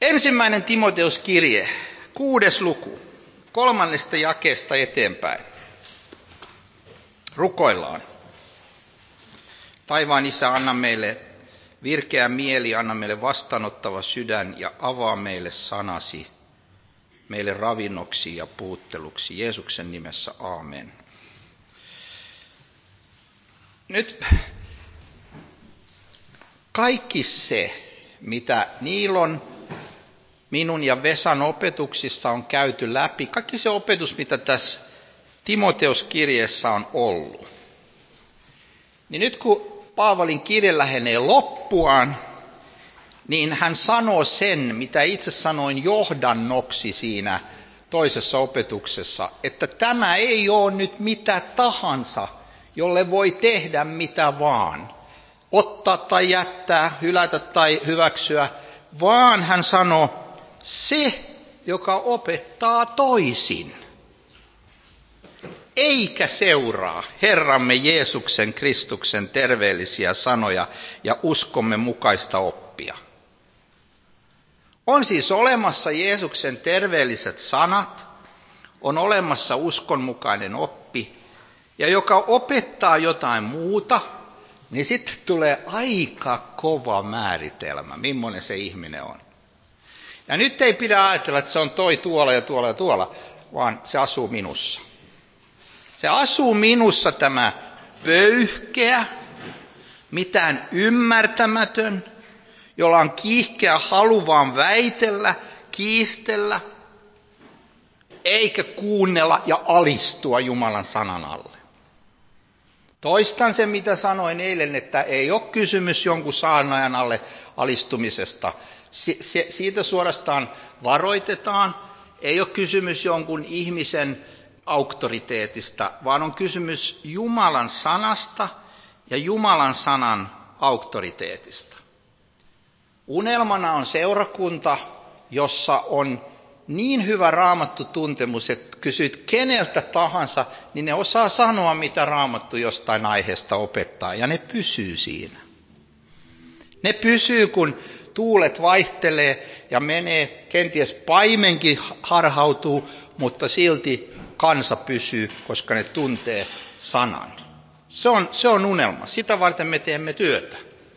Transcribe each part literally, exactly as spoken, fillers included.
Ensimmäinen Timoteuskirje, kuudes luku, kolmannesta jakeesta eteenpäin. Rukoillaan. Taivaan Isä, anna meille virkeä mieli, anna meille vastaanottava sydän ja avaa meille sanasi, meille ravinnoksi ja puhutteluksi. Jeesuksen nimessä, aamen. Nyt kaikki se, mitä Niilon, minun ja Vesan opetuksissa on käyty läpi, kaikki se opetus, mitä tässä Timoteuskirjeessä on ollut, niin nyt kun Paavalin kirje lähenee loppuaan, niin hän sanoo sen, mitä itse sanoin johdannoksi siinä toisessa opetuksessa, että tämä ei ole nyt mitä tahansa, jolle voi tehdä mitä vaan, ottaa tai jättää, hylätä tai hyväksyä, vaan hän sanoo, se, joka opettaa toisin, eikä seuraa Herramme Jeesuksen Kristuksen terveellisiä sanoja ja uskomme mukaista oppia. On siis olemassa Jeesuksen terveelliset sanat, on olemassa uskonmukainen oppi, ja joka opettaa jotain muuta, niin sitten tulee aika kova määritelmä, millainen se ihminen on. Ja nyt ei pidä ajatella, että se on toi tuolla ja tuolla ja tuolla, vaan se asuu minussa. Se asuu minussa tämä pöyhkeä, mitään ymmärtämätön, jolla on kiihkeä halu vaan väitellä, kiistellä, eikä kuunnella ja alistua Jumalan sanan alle. Toistan sen, mitä sanoin eilen, että ei ole kysymys jonkun saarnaajan alle alistumisesta. Siitä suorastaan varoitetaan. Ei ole kysymys jonkun ihmisen auktoriteetista, vaan on kysymys Jumalan sanasta ja Jumalan sanan auktoriteetista. Unelmana on seurakunta, jossa on niin hyvä raamattu tuntemus, että kysyt keneltä tahansa, niin ne osaa sanoa, mitä raamattu jostain aiheesta opettaa, ja ne pysyy siinä. Ne pysyy, kun tuulet vaihtelee ja menee, kenties paimenkin harhautuu, mutta silti kansa pysyy, koska ne tuntee sanan. Se on, se on unelma. Sitä varten me teemme työtä.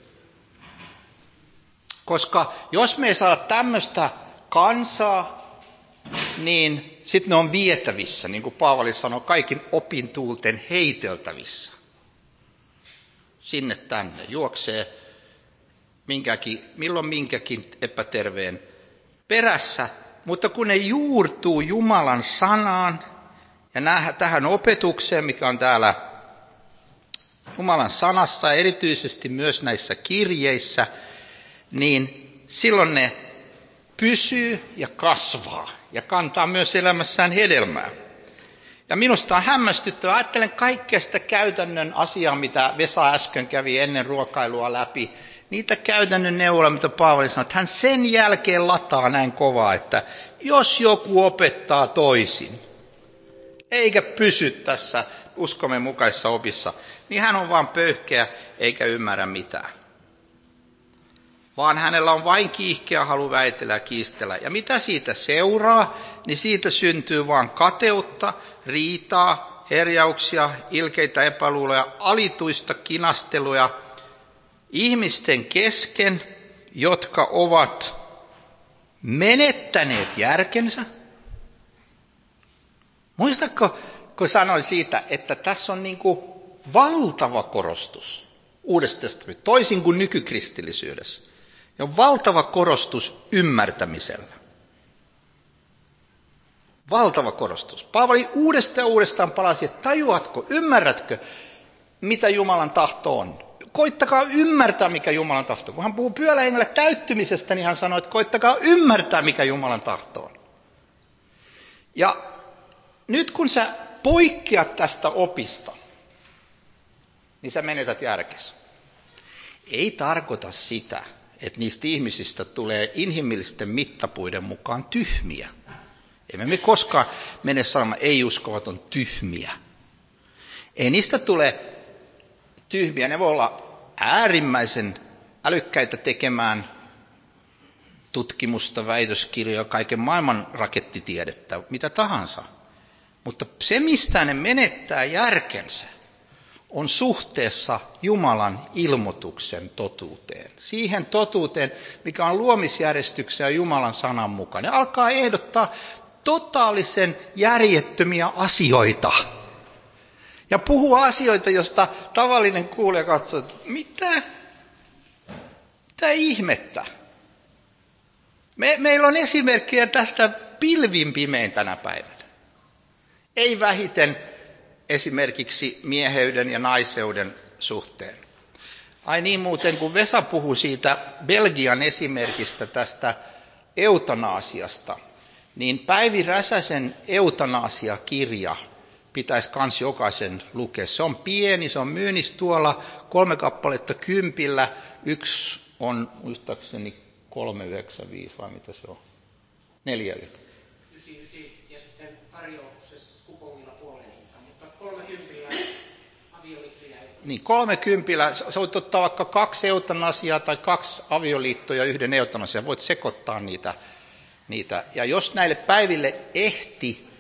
Koska jos me ei saada tämmöistä kansaa, niin sitten ne on vietävissä, niin kuin Paavali sanoi, kaikin opintuulten heiteltävissä. Sinne tänne juoksee minkäkin, milloin minkäkin epäterveen perässä, mutta kun ne juurtuu Jumalan sanaan ja nää, tähän opetukseen, mikä on täällä Jumalan sanassa, erityisesti myös näissä kirjeissä, niin silloin ne pysyy ja kasvaa ja kantaa myös elämässään hedelmää. Ja minusta on hämmästyttävää, ajattelen kaikkea sitä käytännön asiaa, mitä Vesa äsken kävi ennen ruokailua läpi, niitä käytännön neuvoja, mitä Paavali sanoi, että hän sen jälkeen lataa näin kovaa, että jos joku opettaa toisin, eikä pysy tässä uskomme mukaisessa opissa, niin hän on vaan pöyhkeä eikä ymmärrä mitään. Vaan hänellä on vain kiihkeä halu väitellä ja kiistellä. Ja mitä siitä seuraa, niin siitä syntyy vaan kateutta, riitaa, herjauksia, ilkeitä epäluuloja, alituista kinasteluja ihmisten kesken, jotka ovat menettäneet järkensä. Muistatko, kun sanoin siitä, että tässä on niin kuin valtava korostus Uudesta testamentista, toisin kuin nykykristillisyydessä. Ja on valtava korostus ymmärtämisellä. Valtava korostus. Paavali uudestaan ja uudestaan palasi, että tajuatko, ymmärrätkö, mitä Jumalan tahto on? Koittakaa ymmärtää, mikä Jumalan tahto on. Kun hän puhuu pyhällä hengellä täyttymisestä, niin hän sanoi, että koittakaa ymmärtää, mikä Jumalan tahto on. Ja nyt kun sä poikkeat tästä opista, niin sä menetät järkesi. Ei tarkoita sitä, että niistä ihmisistä tulee inhimillisten mittapuiden mukaan tyhmiä. Emme me koskaan mene sanomaan, ei uskovat on tyhmiä. Ei niistä tule tyhmiä. Ne voi olla äärimmäisen älykkäitä tekemään tutkimusta, väitöskirjoja, kaiken maailman rakettitiedettä, mitä tahansa. Mutta se, mistä ne menettää järkensä, on suhteessa Jumalan ilmoituksen totuuteen. Siihen totuuteen, mikä on luomisjärjestyksen ja Jumalan sanan mukaan. Ne alkaa ehdottaa totaalisen järjettömiä asioita. Ja puhua asioita, josta tavallinen kuulija katsoo, että mitä? Mitä ihmettä? Me, meillä on esimerkkejä tästä pilvin pimein tänä päivänä. Ei vähiten esimerkiksi mieheyden ja naiseuden suhteen. Ai niin muuten, kun Vesa puhui siitä Belgian esimerkistä tästä eutanasiasta, niin Päivi Räsäsen eutanasiakirja pitäisi kans jokaisen lukea. Se on pieni, se on myynnissä tuolla, kolme kappaletta kympillä, yksi on muistaakseni kolme yhdeksänkymmentäviisi vai mitä se on? Neljällä. Ysi, ysi, ja sitten tarjouksessa kupongilla puolen hinta, mutta kolmekympillä avioliittoja. Niin, kolmekympillä, sä voit ottaa vaikka kaksi eutanasiaa tai kaksi avioliittoa ja yhden eutanasiaa, voit sekoittaa niitä, niitä. Ja jos näille päiville ehti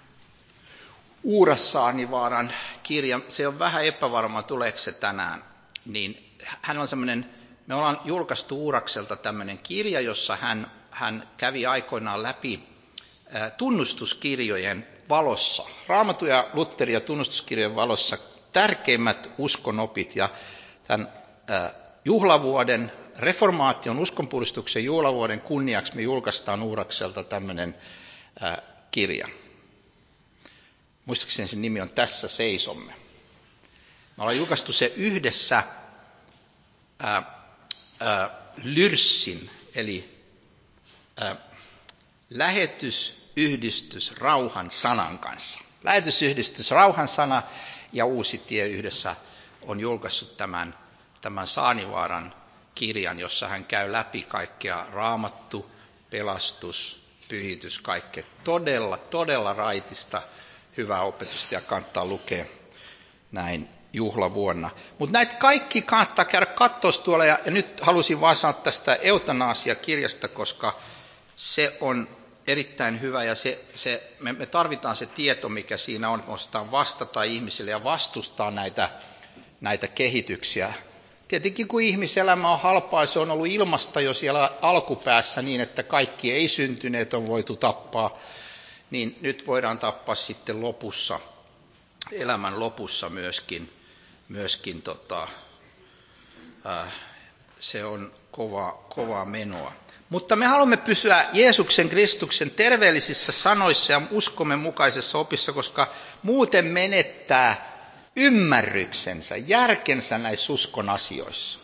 Uurassaanivaaran kirja, se on vähän epävarma, tuleeko se tänään, niin hän on semmoinen, me ollaan julkaistu Uurakselta tämmöinen kirja, jossa hän, hän kävi aikoinaan läpi ää, tunnustuskirjojen valossa, Raamatun ja Lutherin ja tunnustuskirjojen valossa tärkeimmät uskonopit, ja tämän ää, juhlavuoden, reformaation uskonpuhdistuksen juhlavuoden kunniaksi me julkaistaan Uurakselta tämmöinen ää, kirja. Muistaakseni sen nimi on Tässä seisomme. Me ollaan julkaistu se yhdessä ää, ää, Lyrssin, eli ää, lähetysyhdistys Rauhan sanan kanssa. Lähetysyhdistys Rauhan sana ja Uusi tie yhdessä on julkaissut tämän, tämän Saanivaaran kirjan, jossa hän käy läpi kaikkea raamattu, pelastus, pyhitys, kaikkea todella, todella raitista hyvää opetusta ja kannattaa lukea näin juhlavuonna. Mutta näitä kaikki kannattaa käydä katsoa tuolla, ja, ja nyt halusin vaan sanoa tästä eutanasiakirjasta, koska se on erittäin hyvä, ja se, se, me, me tarvitaan se tieto, mikä siinä on, me osataan vastata ihmisille ja vastustaa näitä, näitä kehityksiä. Tietenkin kun ihmiselämä on halpaa, se on ollut ilmasta jo siellä alkupäässä niin, että kaikki ei syntyneet on voitu tappaa, niin nyt voidaan tappaa sitten lopussa, elämän lopussa myöskin, myöskin tota, äh, se on kovaa, kovaa menoa. Mutta me haluamme pysyä Jeesuksen Kristuksen terveellisissä sanoissa ja uskomme mukaisessa opissa, koska muuten menettää ymmärryksensä, järkensä näissä uskon asioissa.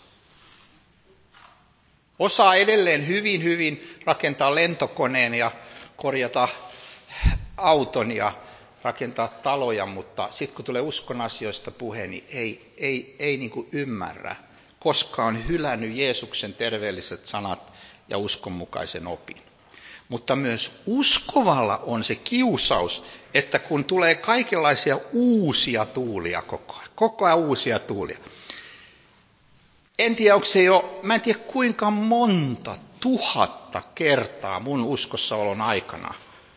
Osaa edelleen hyvin, hyvin rakentaa lentokoneen ja korjata auton ja rakentaa taloja, mutta sitten kun tulee uskon asioista puhe, niin ei, ei, ei niin kuin ymmärrä, koska on hylännyt Jeesuksen terveelliset sanat ja uskonmukaisen opin. Mutta myös uskovalla on se kiusaus, että kun tulee kaikenlaisia uusia tuulia koko ajan, koko ajan uusia tuulia. En tiedä, onko se jo, mä en tiedä kuinka monta tuhatta kertaa mun uskossaolon aikana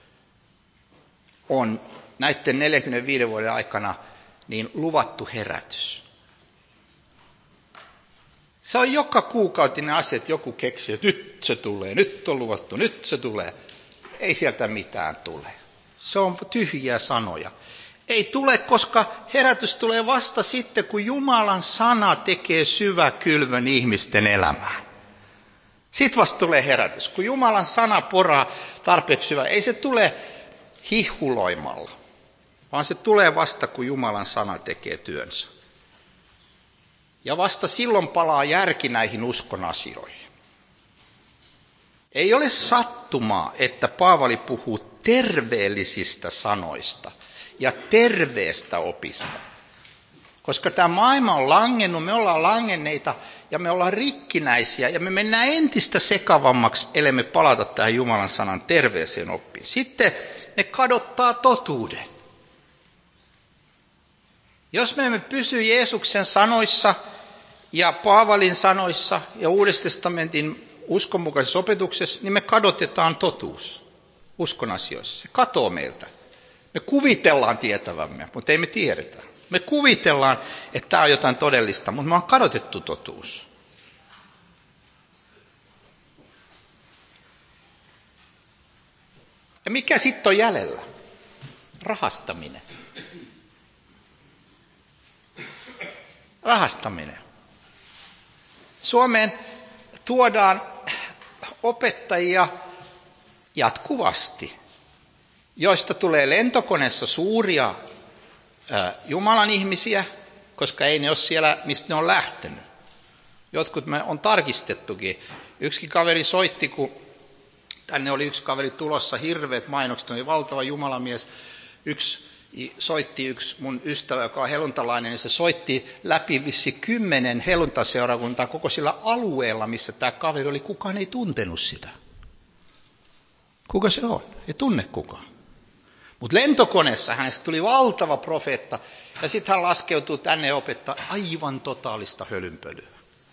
on näiden neljänkymmenenviiden vuoden aikana niin luvattu herätys. Se on joka kuukautinen asia, että joku keksii, että nyt se tulee, nyt on luvattu, nyt se tulee. Ei sieltä mitään tule. Se on tyhjiä sanoja. Ei tule, koska herätys tulee vasta sitten, kun Jumalan sana tekee syväkylvön ihmisten elämään. Sitten vasta tulee herätys. Kun Jumalan sana poraa tarpeeksi syvä, ei se tule hihuloimalla, vaan se tulee vasta, kun Jumalan sana tekee työnsä. Ja vasta silloin palaa järki näihin uskon asioihin. Ei ole sattumaa, että Paavali puhuu terveellisistä sanoista ja terveestä opista. Koska tämä maailma on langennut, me ollaan langenneita ja me ollaan rikkinäisiä ja me mennään entistä sekavammaksi, ellei me palata tähän Jumalan sanan terveeseen oppiin. Sitten ne kadottaa totuuden. Jos me emme pysy Jeesuksen sanoissa ja Paavalin sanoissa ja Uuden testamentin uskonmukaisessa opetuksessa, niin me kadotetaan totuus uskon asioissa. Se katoo meiltä. Me kuvitellaan tietävämme, mutta ei me tiedetä. Me kuvitellaan, että tämä on jotain todellista, mutta me on kadotettu totuus. Ja mikä sitten on jäljellä? Rahastaminen. Rahastaminen. Suomeen tuodaan opettajia jatkuvasti, joista tulee lentokoneessa suuria ää, Jumalan ihmisiä, koska ei ne ole siellä, mistä ne on lähtenyt. Jotkut me on tarkistettukin. Yksikin kaveri soitti, kun tänne oli yksi kaveri tulossa, hirveät mainokset, oli valtava jumalamies. Yksi soitti, yksi mun ystävä, joka on helluntalainen, niin se soitti läpi vissi kymmenen helluntaseurakuntaa koko sillä alueella, missä tämä kaveri oli. Kukaan ei tuntenut sitä. Kuka se on? Ei tunne kukaan. Mutta lentokoneessa hänestä tuli valtava profeetta, ja sitten hän laskeutuu tänne ja opettaa aivan totaalista hölynpölyä.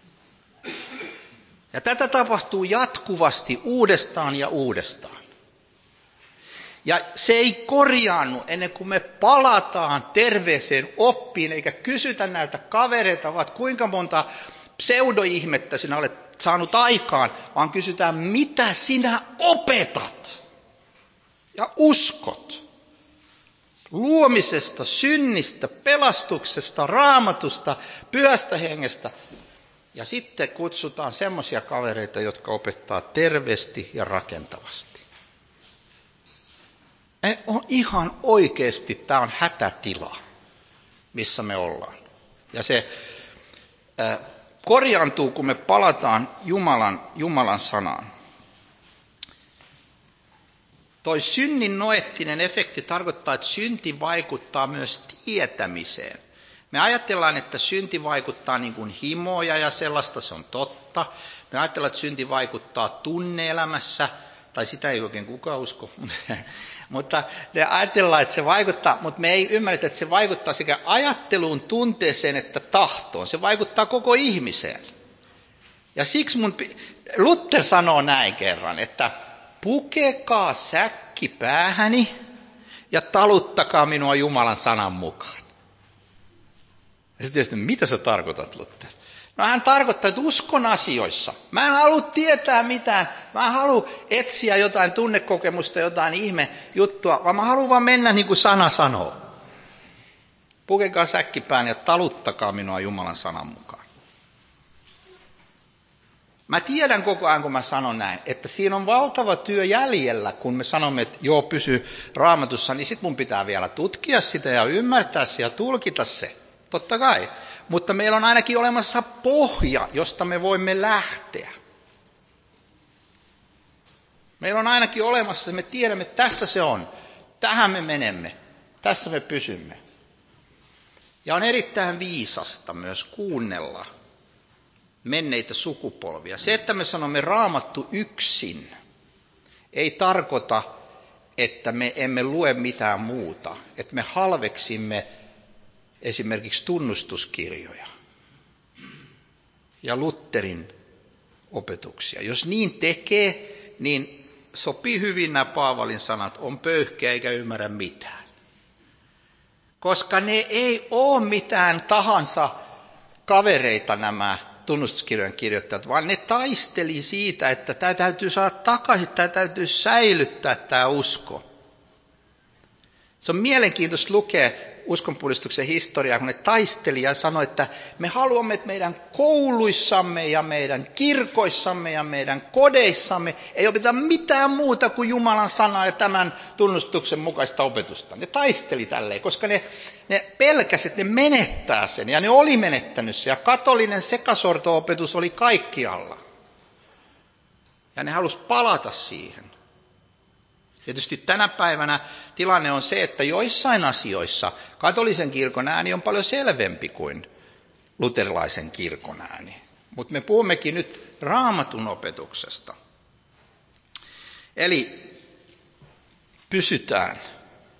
Ja tätä tapahtuu jatkuvasti uudestaan ja uudestaan. Ja se ei korjaannu ennen kuin me palataan terveeseen oppiin, eikä kysytä näiltä kavereilta, vaan kuinka monta pseudoihmettä sinä olet saanut aikaan, vaan kysytään, mitä sinä opetat ja uskot. Luomisesta, synnistä, pelastuksesta, raamatusta, pyhästä hengestä. Ja sitten kutsutaan semmoisia kavereita, jotka opettaa terveesti ja rakentavasti. Ei, on ihan oikeasti, tämä on hätätila, missä me ollaan. Ja se äh, korjaantuu, kun me palataan Jumalan, Jumalan sanaan. Toi synnin noettinen efekti tarkoittaa, että synti vaikuttaa myös tietämiseen. Me ajatellaan, että synti vaikuttaa niin kuin himoja ja sellaista, se on totta. Me ajatellaan, että synti vaikuttaa tunne-elämässä, tai sitä ei oikein kukaan usko. Mutta me ajatellaan, että se vaikuttaa, mutta me ei ymmärretä, että se vaikuttaa sekä ajatteluun, tunteeseen että tahtoon. Se vaikuttaa koko ihmiseen. Ja siksi mun, Luther sanoo näin kerran, että pukekaa säkki päähäni ja taluttakaa minua Jumalan sanan mukaan. Ja sitten tietysti, mitä sä tarkoitat, Luther? No hän tarkoittaa, että uskon asioissa. Mä en halua tietää mitään. Mä en halua etsiä jotain tunnekokemusta, jotain ihme juttua, vaan mä haluan vaan mennä niin kuin sana sanoo. Pukekaa säkkipään ja taluttakaa minua Jumalan sanan mukaan. Mä tiedän koko ajan, kun mä sanon näin, että siinä on valtava työ jäljellä, kun me sanomme, että joo, pysy Raamatussa, niin sit mun pitää vielä tutkia sitä ja ymmärtää se ja tulkita se. Totta kai. Mutta meillä on ainakin olemassa pohja, josta me voimme lähteä. Meillä on ainakin olemassa, me tiedämme, että tässä se on. Tähän me menemme. Tässä me pysymme. Ja on erittäin viisasta myös kuunnella menneitä sukupolvia. Se, että me sanomme Raamattu yksin, ei tarkoita, että me emme lue mitään muuta. Että me halveksimme esimerkiksi tunnustuskirjoja ja Lutherin opetuksia. Jos niin tekee, niin sopii hyvin nämä Paavalin sanat, on pöyhkeä eikä ymmärrä mitään. Koska ne ei ole mitään tahansa kavereita nämä tunnustuskirjojen kirjoittajat, vaan ne taisteli siitä, että tämä täytyy saada takaisin, tämä täytyy säilyttää tämä usko. Se on mielenkiintoista lukea uskonpuhdistuksen historiaa, kun ne taisteli ja sanoi, että me haluamme, että meidän kouluissamme ja meidän kirkoissamme ja meidän kodeissamme ei opeta mitään muuta kuin Jumalan sanaa ja tämän tunnustuksen mukaista opetusta. Ne taisteli tälleen, koska ne, ne pelkäsivät, että ne menettää sen ja ne oli menettänyt sen. Ja katolinen sekasorto-opetus oli kaikkialla. Ja ne halusi palata siihen. Tietysti tänä päivänä tilanne on se, että joissain asioissa katolisen kirkon ääni on paljon selvempi kuin luterilaisen kirkon ääni. Mutta me puhummekin nyt Raamatun opetuksesta. Eli pysytään.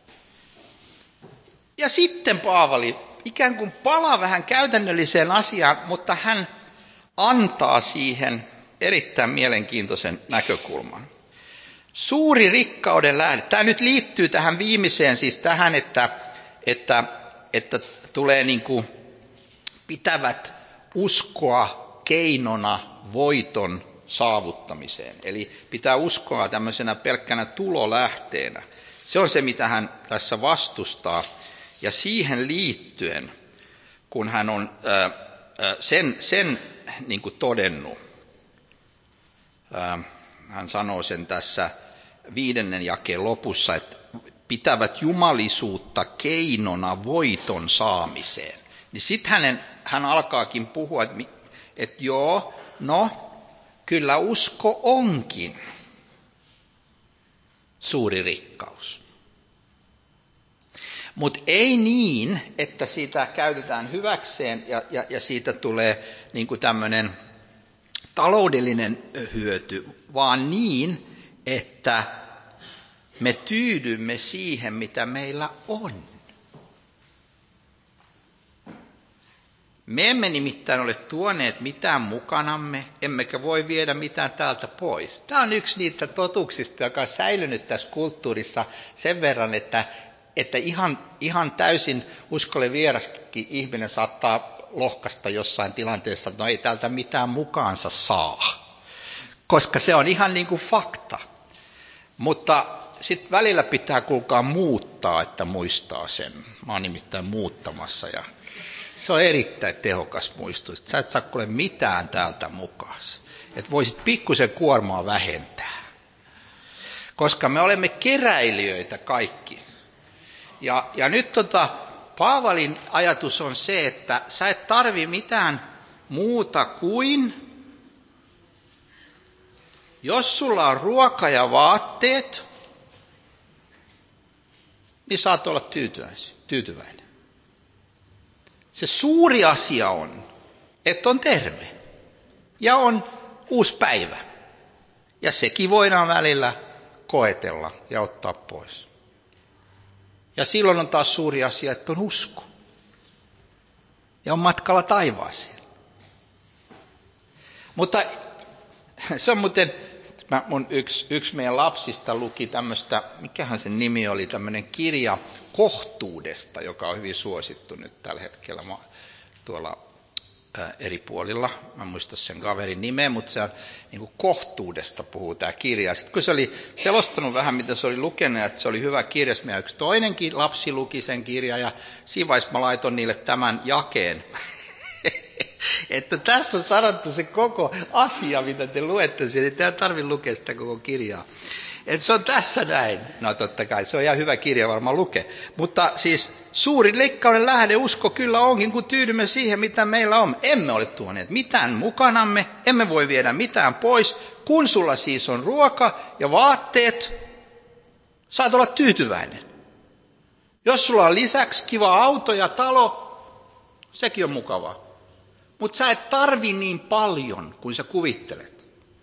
Ja sitten Paavali ikään kuin palaa vähän käytännölliseen asiaan, mutta hän antaa siihen erittäin mielenkiintoisen näkökulman. Suuri rikkauden lähde. Tämä nyt liittyy tähän viimeiseen, siis tähän, että, että, että tulee niin kuin pitävät uskoa keinona voiton saavuttamiseen. Eli pitää uskoa tämmöisenä pelkkänä tulolähteenä. Se on se, mitä hän tässä vastustaa. Ja siihen liittyen, kun hän on ää, sen, sen niin kuin todennut, ää, hän sanoo sen tässä viidennen jakeen lopussa, että pitävät jumalisuutta keinona voiton saamiseen. Niin sitten hänen, hän alkaakin puhua, että, että joo, no, kyllä usko onkin suuri rikkaus. Mutta ei niin, että siitä käytetään hyväkseen ja, ja, ja siitä tulee niin kuin tämmöinen taloudellinen hyöty, vaan niin, että me tyydymme siihen, mitä meillä on. Me emme nimittäin ole tuoneet mitään mukanamme, emmekä voi viedä mitään täältä pois. Tämä on yksi niitä totuuksista, joka on säilynyt tässä kulttuurissa sen verran, että, että ihan, ihan täysin uskolle vieraskin ihminen saattaa lohkaista jossain tilanteessa, että no ei täältä mitään mukaansa saa, koska se on ihan niin kuin fakta. Mutta sitten välillä pitää kuulkaa muuttaa, että muistaa sen. Mä oon nimittäin muuttamassa ja se on erittäin tehokas muistutus. Sä et saa kuule mitään täältä mukaan. Että voisit pikkusen kuormaa vähentää. Koska me olemme keräilijöitä kaikki. Ja, ja nyt tota, Paavalin ajatus on se, että sä et tarvi mitään muuta kuin, jos sulla on ruoka ja vaatteet, niin saat olla tyytyväinen. Se suuri asia on, että on terve ja on uusi päivä. Ja sekin voidaan välillä koetella ja ottaa pois. Ja silloin on taas suuri asia, että on usko. Ja on matkalla taivaaseen. Mutta se on muuten, mä, mun yksi, yksi meidän lapsista luki tämmöistä, mikähän sen nimi oli, tämmöinen kirja kohtuudesta, joka on hyvin suosittu nyt tällä hetkellä tuolla ää, eri puolilla. Mä en muista sen kaverin nimeä, mutta se on niin kuin kohtuudesta puhuu tämä kirja. Sitten kun se oli selostanut vähän, mitä se oli lukenut, että se oli hyvä kirja, meidän yksi toinenkin lapsi luki sen kirjan, ja siinä vaiheessa mä laitoin niille tämän jakeen. Että tässä on sanottu se koko asia, mitä te luette, niin te ei tarvitse lukea sitä koko kirjaa. Että se on tässä näin. No totta kai, se on ihan hyvä kirja varmaan lukea. Mutta siis suuri leikkauden lähde usko kyllä onkin, kun tyydymme siihen, mitä meillä on. Emme ole tuoneet mitään mukanamme, emme voi viedä mitään pois. Kun sulla siis on ruoka ja vaatteet, saat olla tyytyväinen. Jos sulla on lisäksi kiva auto ja talo, sekin on mukavaa. Mutta sä et tarvi niin paljon kuin sä kuvittelet.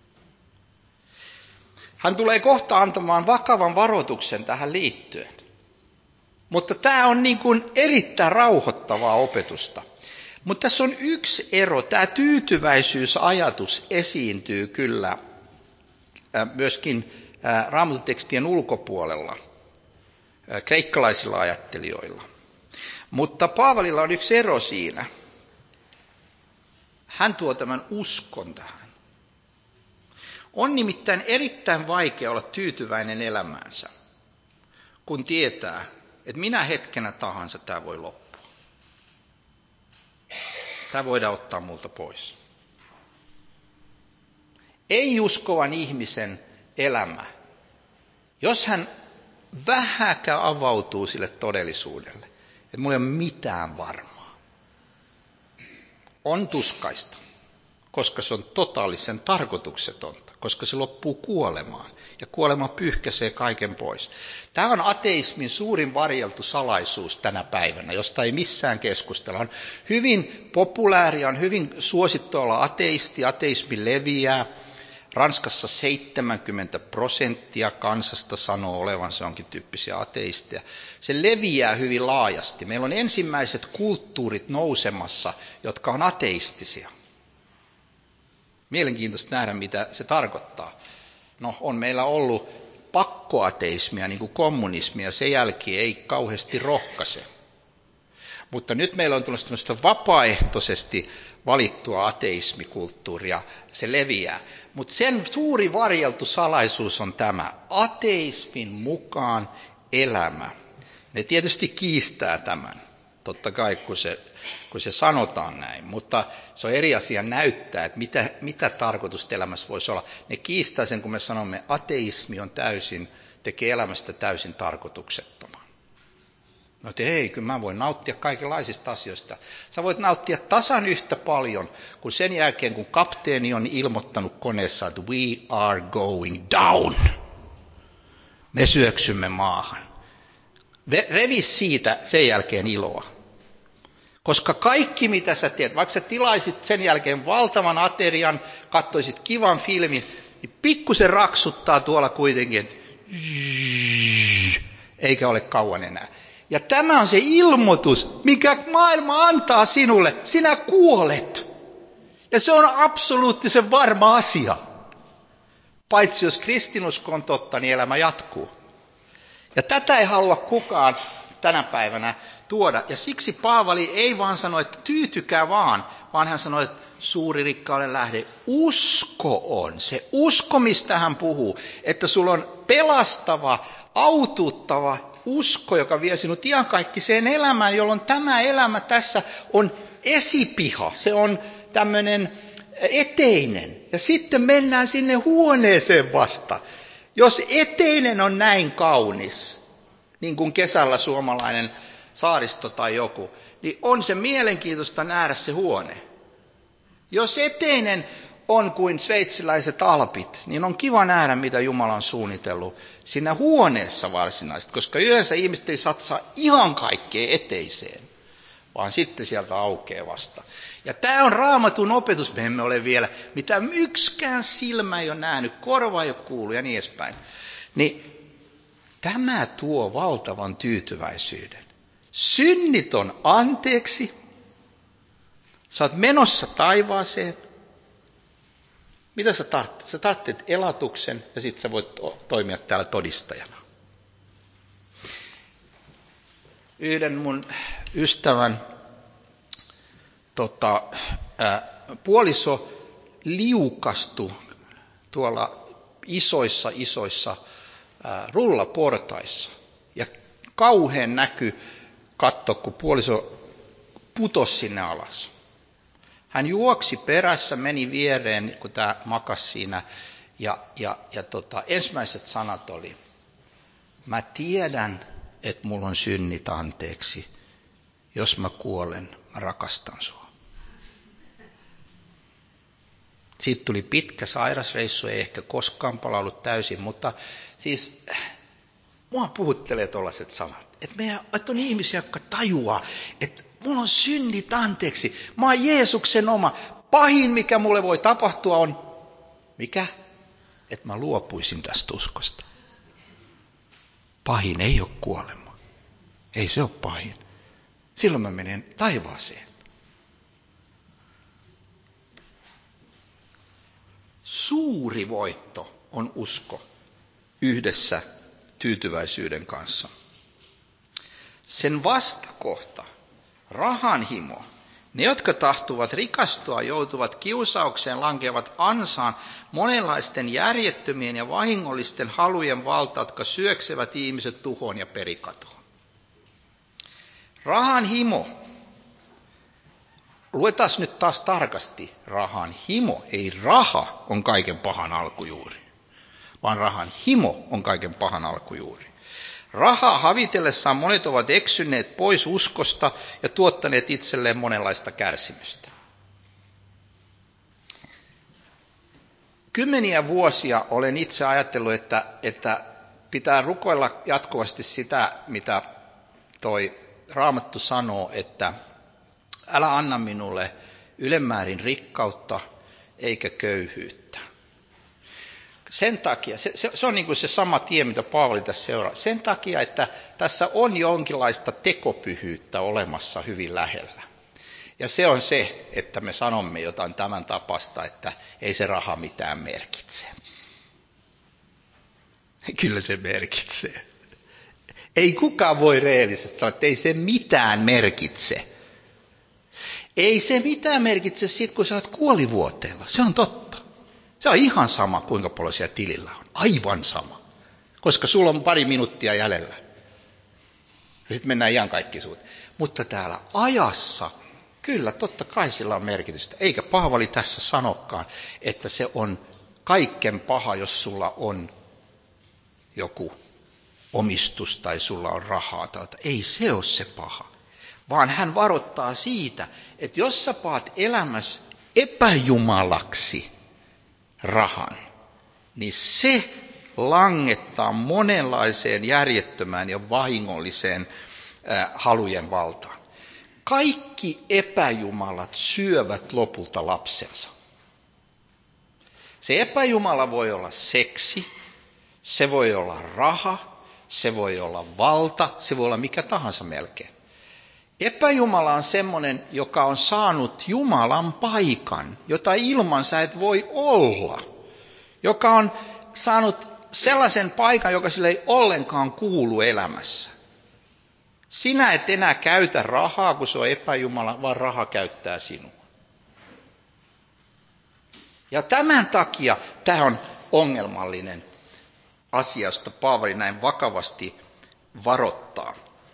Hän tulee kohta antamaan vakavan varoituksen tähän liittyen. Mutta tämä on niin kuin erittäin rauhoittavaa opetusta. Mutta tässä on yksi ero. Tämä tyytyväisyysajatus esiintyy kyllä myöskin Raamattutekstien ulkopuolella, kreikkalaisilla ajattelijoilla. Mutta Paavalilla on yksi ero siinä. Hän tuo tämän uskon tähän. On nimittäin erittäin vaikea olla tyytyväinen elämäänsä, kun tietää, että minä hetkenä tahansa tämä voi loppua. Tämä voidaan ottaa multa pois. Ei uskovan ihmisen elämä, jos hän vähäkään avautuu sille todellisuudelle, että mulla ei ole mitään varmaa, on tuskaista, koska se on totaalisen tarkoituksetonta, koska se loppuu kuolemaan, ja kuolema pyyhkäisee kaiken pois. Tämä on ateismin suurin varjeltu salaisuus tänä päivänä, josta ei missään keskustella. On hyvin populääriä, on hyvin suosittu olla ateisti, ateismi leviää. Ranskassa seitsemänkymmentä prosenttia kansasta sanoo olevansa jonkin tyyppisiä ateisteja. Se leviää hyvin laajasti. Meillä on ensimmäiset kulttuurit nousemassa, jotka on ateistisia. Mielenkiintoista nähdä, mitä se tarkoittaa. No, on meillä ollut pakkoateismia, niin kuin kommunismia, sen jälkeen ei kauheasti rohkaise. Mutta nyt meillä on tullut tämmöistä vapaaehtoisesti valittua ateismikulttuuria, se leviää. Mutta sen suuri varjeltu salaisuus on tämä, ateismin mukaan elämä. Ne tietysti kiistää tämän, totta kai kun se, kun se sanotaan näin, mutta se on eri asia näyttää, että mitä, mitä tarkoitusta elämässä voisi olla. Ne kiistää sen, kun me sanomme, että ateismi on täysin, tekee elämästä täysin tarkoituksettoman. No että ei, kyllä mä voin nauttia kaikenlaisista asioista. Sä voit nauttia tasan yhtä paljon kuin sen jälkeen, kun kapteeni on ilmoittanut koneessa, että we are going down. Me syöksymme maahan. Revi siitä sen jälkeen iloa. Koska kaikki mitä sä teet, vaikka sä tilaisit sen jälkeen valtavan aterian, katsoisit kivan filmin, niin pikkusen raksuttaa tuolla kuitenkin, että eikä ole kauan enää. Ja tämä on se ilmoitus, mikä maailma antaa sinulle. Sinä kuolet. Ja se on absoluuttisen varma asia. Paitsi jos kristinusko on totta, niin elämä jatkuu. Ja tätä ei halua kukaan tänä päivänä tuoda. Ja siksi Paavali ei vaan sano, että tyytykää vaan, vaan hän sanoi, että suuri rikkauden lähde. Usko on. Se usko, mistä hän puhuu. Että sulla on pelastava, autuuttava usko, joka vie sinut iankaikkiseen elämään, jolloin tämä elämä tässä on esipiha. Se on tämmöinen eteinen. Ja sitten mennään sinne huoneeseen vasta. Jos eteinen on näin kaunis, niin kuin kesällä suomalainen saaristo tai joku, niin on se mielenkiintoista nähdä se huone. Jos eteinen on kuin sveitsiläiset alpit, niin on kiva nähdä, mitä Jumala on suunnitellut siinä huoneessa varsinaisesti, koska yleensä ihmiset ei satsaa ihan kaikkeen eteiseen, vaan sitten sieltä aukeaa vasta. Ja tämä on Raamatun opetus, me emme ole vielä, mitä yksikään silmä ei ole nähnyt, korva ei ole kuullut ja niin edespäin. Niin tämä tuo valtavan tyytyväisyyden. Synnit on anteeksi, sä oot menossa taivaaseen. Mitä sä tarvitset? Sä tarvitset elatuksen ja sitten sä voit toimia täällä todistajana. Yhden mun ystävän tota, ää, puoliso liukastui tuolla isoissa isoissa ää, rullaportaissa. Ja kauhean näky katto, kun puoliso putosi sinne alas. Hän juoksi perässä, meni viereen, kun tämä makasi siinä. Ja, ja, ja tota, ensimmäiset sanat oli, mä tiedän, että mulla on synnit anteeksi. Jos mä kuolen, mä rakastan sua. Siitä tuli pitkä sairasreissu, ei ehkä koskaan palaudu täysin, mutta siis mua puhuttelee tuollaiset sanat. Että, meidän, että on ihmisiä, jotka tajuaa, että mulla on synnit anteeksi. Mä oon Jeesuksen oma. Pahin, mikä mulle voi tapahtua, on, mikä? Että mä luopuisin tästä uskosta. Pahin ei ole kuolema. Ei se ole pahin. Silloin mä menen taivaaseen. Suuri voitto on usko yhdessä tyytyväisyyden kanssa. Sen vastakohta, rahanhimo, ne jotka tahtuvat rikastua, joutuvat kiusaukseen, lankeavat ansaan monenlaisten järjettömien ja vahingollisten halujen valta, jotka syöksevät ihmiset tuhoon ja perikatoon. Rahanhimo. Luetaan nyt taas tarkasti rahan himo. Ei raha on kaiken pahan alkujuuri, vaan rahan himo on kaiken pahan alkujuuri. Rahaa havitellessaan monet ovat eksyneet pois uskosta ja tuottaneet itselleen monenlaista kärsimystä. Kymmeniä vuosia olen itse ajatellut, että, että pitää rukoilla jatkuvasti sitä, mitä toi Raamattu sanoo, että älä anna minulle ylemmäärin rikkautta eikä köyhyyttä. Sen takia, se, se, se on niin kuin se sama tie, mitä Paavali tässä seuraa. Sen takia, että tässä on jonkinlaista tekopyhyyttä olemassa hyvin lähellä. Ja se on se, että me sanomme jotain tämän tapasta, että ei se raha mitään merkitse. Kyllä se merkitsee. Ei kukaan voi rehellisesti sanoa, että ei se mitään merkitse. Ei se mitään merkitse sit, kun sä oot kuolivuoteella. Se on totta. Se on ihan sama, kuinka paljon siellä tilillä on. Aivan sama. Koska sulla on pari minuuttia jäljellä. Ja sitten mennään ihan kaikki suut. Mutta täällä ajassa, kyllä totta kai sillä on merkitystä. Eikä Paavali tässä sanokaan, että se on kaiken paha, jos sulla on joku omistus tai sulla on rahaa. Tai ei se ole se paha. Vaan hän varoittaa siitä, että jos sä paat elämässä epäjumalaksi rahan, niin se langettaa monenlaiseen järjettömään ja vahingolliseen äh, halujen valtaan. Kaikki epäjumalat syövät lopulta lapsensa. Se epäjumala voi olla seksi, se voi olla raha, se voi olla valta, se voi olla mikä tahansa melkein. Epäjumala on semmoinen, joka on saanut Jumalan paikan, jota ilman sä et voi olla. Joka on saanut sellaisen paikan, joka sille ei ollenkaan kuulu elämässä. Sinä et enää käytä rahaa, kun se on epäjumala, vaan raha käyttää sinua. Ja tämän takia tämä on ongelmallinen asia, josta Paavali näin vakavasti varoittaa.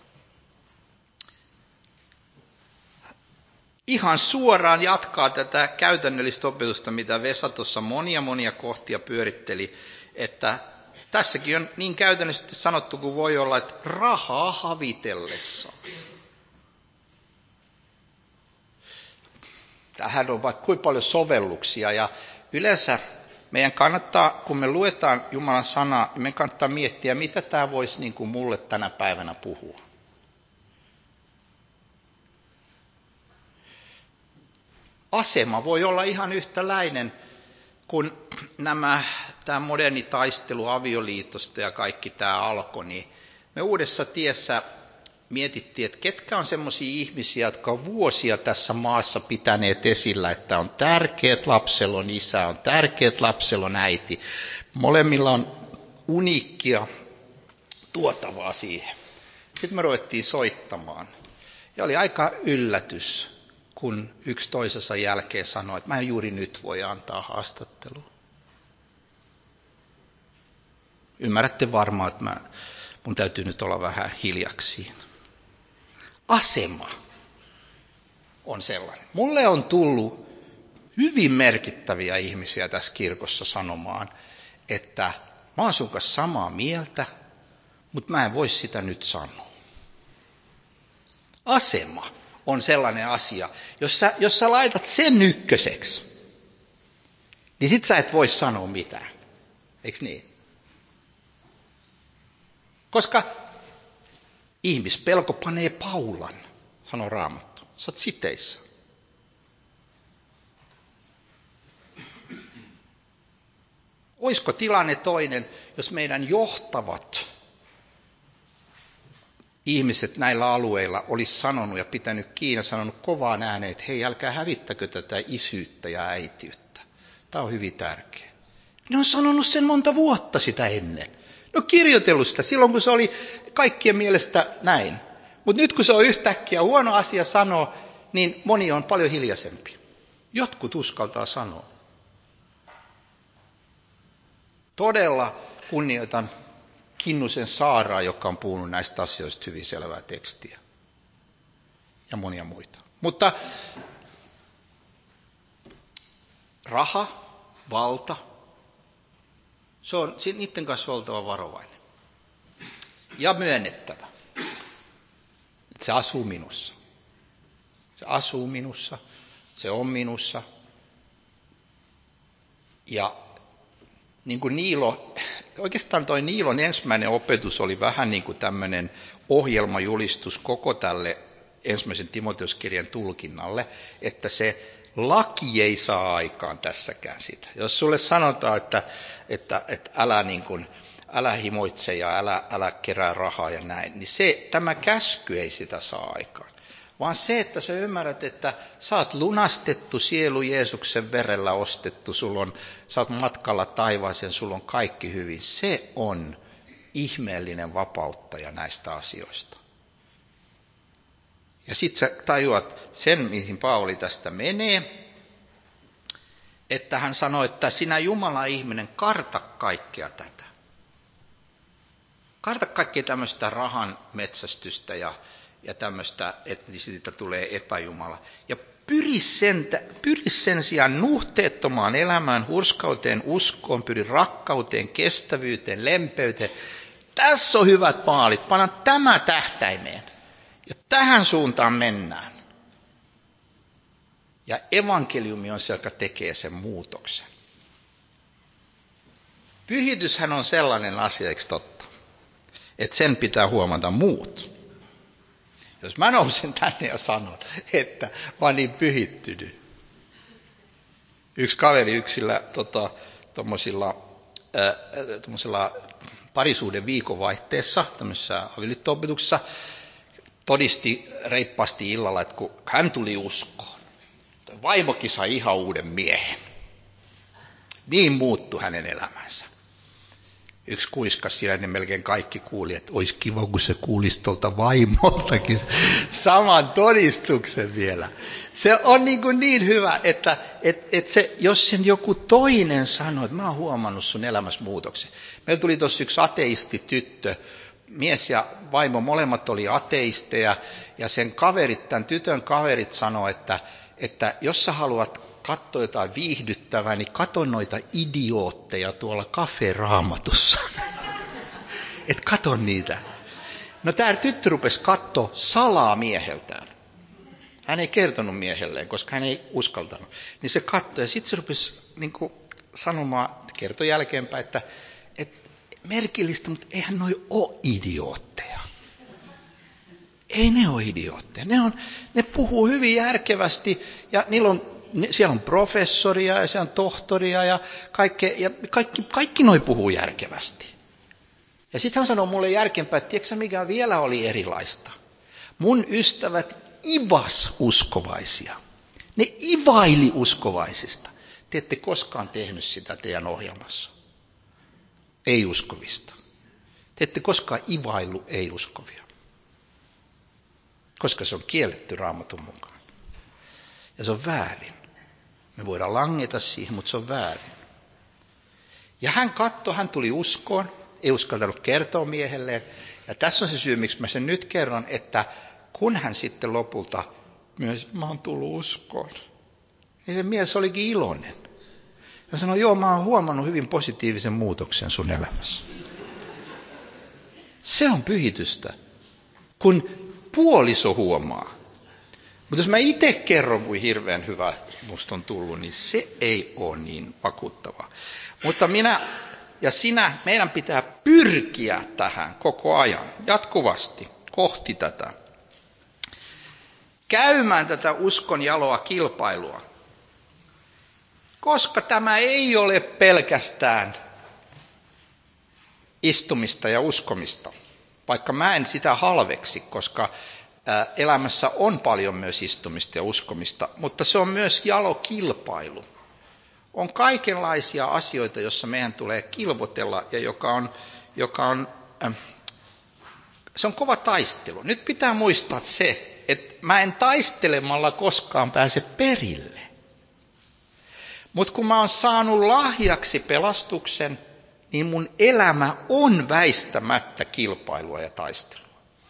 Ihan suoraan jatkaa tätä käytännöllistä opetusta, mitä Vesa tuossa monia monia kohtia pyöritteli, että tässäkin on niin käytännöllisesti sanottu kuin voi olla, että rahaa havitellessa. Tähän on vaikka kuinka paljon sovelluksia ja yleensä meidän kannattaa, kun me luetaan Jumalan sanaa, niin meidän kannattaa miettiä, mitä tämä voisi niin kuin mulle tänä päivänä puhua. Asema voi olla ihan yhtäläinen, kun nämä, tämä moderni taistelu avioliitosta ja kaikki tämä alkoi, niin me Uudessa tiessä mietittiin, että ketkä on semmoisia ihmisiä, jotka on vuosia tässä maassa pitäneet esillä, että on tärkeää, että lapsella on isä, on tärkeää, että lapsella on äiti. Molemmilla on uniikkia tuotavaa siihen. Sitten me ruvettiin soittamaan. Ja oli aika yllätys, kun yksi toisensa jälkeen sanoi, että mä en juuri nyt voi antaa haastattelua. Ymmärrätte varmaan, että mä, mun täytyy nyt olla vähän hiljaksi. Asema on sellainen. Mulle on tullut hyvin merkittäviä ihmisiä tässä kirkossa sanomaan, että mä oon sun kanssa samaa mieltä, mutta mä en voi sitä nyt sanoa. Asema on sellainen asia, jos sä, jos sä laitat sen ykköseksi, niin sit sä et voi sanoa mitään. Eiks niin? Koska ihmispelko panee paulan, sanoo Raamattu. Sä oot siteissä. Oisko tilanne toinen, jos meidän johtavat ihmiset näillä alueilla olisi sanonut ja pitänyt kiinni, sanonut kovaan ääneen, että hei, älkää hävittäkö tätä isyyttä ja äitiyttä. Tämä on hyvin tärkeä. Ne on sanonut sen monta vuotta sitä ennen. Ne on kirjoitellut sitä silloin, kun se oli kaikkien mielestä näin. Mutta nyt kun se on yhtäkkiä huono asia sanoa, niin moni on paljon hiljaisempi. Jotkut uskaltaa sanoa. Todella kunnioitan Kinnusen Saaraa, joka on puhunut näistä asioista hyvin selvää tekstiä. Ja monia muita. Mutta raha, valta, se on, niiden kanssa oltava varovainen. Ja myönnettävä, että se asuu minussa. Se asuu minussa, se on minussa. Ja niin kuin Niilo, oikeastaan toi Niilon ensimmäinen opetus oli vähän niin kuin tämmöinen ohjelmajulistus koko tälle ensimmäisen Timoteoskirjan tulkinnalle, että se laki ei saa aikaan tässäkään sitä. Jos sulle sanotaan, että, että, että älä, niin kuin, älä himoitse ja älä, älä kerää rahaa ja näin, niin se, tämä käsky ei sitä saa aikaan. vaan se, että sä ymmärrät, että sä oot lunastettu sielu Jeesuksen verellä ostettu, sulla on, sä oot matkalla taivaaseen, sulla on kaikki hyvin. Se on ihmeellinen vapauttaja näistä asioista. Ja sit sä tajuat sen, mihin Paavali tästä menee, että hän sanoi, että sinä Jumala ihminen, karta kaikkea tätä. Karta kaikkea tämmöistä rahan metsästystä ja, ja tämmöistä, että siitä tulee epäjumala. Ja pyri sen, pyri sen sijaan nuhteettomaan elämään, hurskauteen, uskoon, pyri rakkauteen, kestävyyteen, lempeyteen. Tässä on hyvät paalit, panna tämä tähtäimeen. Ja tähän suuntaan mennään. Ja evankeliumi on se, joka tekee sen muutoksen. Pyhityshän on sellainen asia, eikö totta? Että sen pitää huomata muut. Jos mä nousen tänne ja sanon, että mä oon niin pyhittynyt. Yksi kaveri yksillä tota, tommosilla, äh, tommosilla parisuuden viikonvaihteessa, tämmöisessä avioliitto-opetuksessa, todisti reippaasti illalla, että kun hän tuli uskoon, vaimokin sai ihan uuden miehen. Niin muuttui hänen elämänsä. Yksi kuiskas siinä, että melkein kaikki kuuli, että olisi kiva, kun se kuulisi tuolta vaimoltakin saman todistuksen vielä. Se on niin, kuin niin hyvä, että, että, että se, jos sen joku toinen sanoo, että mä oon huomannut sun elämässä muutoksen. Meillä tuli tuossa yksi ateistityttö, mies ja vaimo, molemmat oli ateisteja, ja sen kaverit, tämän tytön kaverit sanoi, että, että jos sä haluat katsoa jotain viihdyttävää, niin katso noita idiootteja tuolla Cafe-Raamatussa. Et katso niitä. No tämä tyttö rupesi katsoa salaa mieheltään. Hän ei kertonut miehelleen, koska hän ei uskaltanut. Niin se katsoi ja sitten se rupesi niin kuin sanomaan, kertoi jälkeenpäin, että, että merkillistä, mutta eihän noi ole idiootteja. Ei ne ole idiootteja. Ne, on, ne puhuu hyvin järkevästi ja niillä on, siellä on professoria ja siellä on tohtoria ja, kaikke, ja kaikki, kaikki noi puhuu järkevästi. Ja sitten hän sanoi mulle järkeenpäin, että tiedätkö mikä vielä oli erilaista? Mun ystävät ivas uskovaisia. Ne ivaili uskovaisista. Te ette koskaan tehnyt sitä teidän ohjelmassa. Ei uskovista. Te ette koskaan ivailu ei uskovia. Koska se on kielletty Raamatun mukaan. Ja se on väärin. Me voidaan langeta siihen, mutta se on väärin. Ja hän katsoi, hän tuli uskoon, ei uskaltanut kertoa miehelleen. Ja tässä on se syy, miksi mä sen nyt kerron, että kun hän sitten lopulta myös, mä oon tullut uskoon, niin se mies olikin iloinen. Ja sanoi, joo, mä oon huomannut hyvin positiivisen muutoksen sun elämässä. Se on pyhitystä, kun puoliso huomaa. Mutta jos mä itse kerron, kuin hirveän hyvä musta on tullut, niin se ei ole niin vakuuttavaa. Mutta minä ja sinä, meidän pitää pyrkiä tähän koko ajan, jatkuvasti, kohti tätä. Käymään tätä uskon jaloa kilpailua. Koska tämä ei ole pelkästään istumista ja uskomista. Vaikka mä en sitä halveksi, koska elämässä on paljon myös istumista ja uskomista, mutta se on myös jalokilpailu. On kaikenlaisia asioita, joissa meidän tulee kilvotella ja joka on, joka on, äh, se on kova taistelu. Nyt pitää muistaa se, että mä en taistelemalla koskaan pääse perille. Mutta kun mä oon saanut lahjaksi pelastuksen, niin mun elämä on väistämättä kilpailua ja taistelua.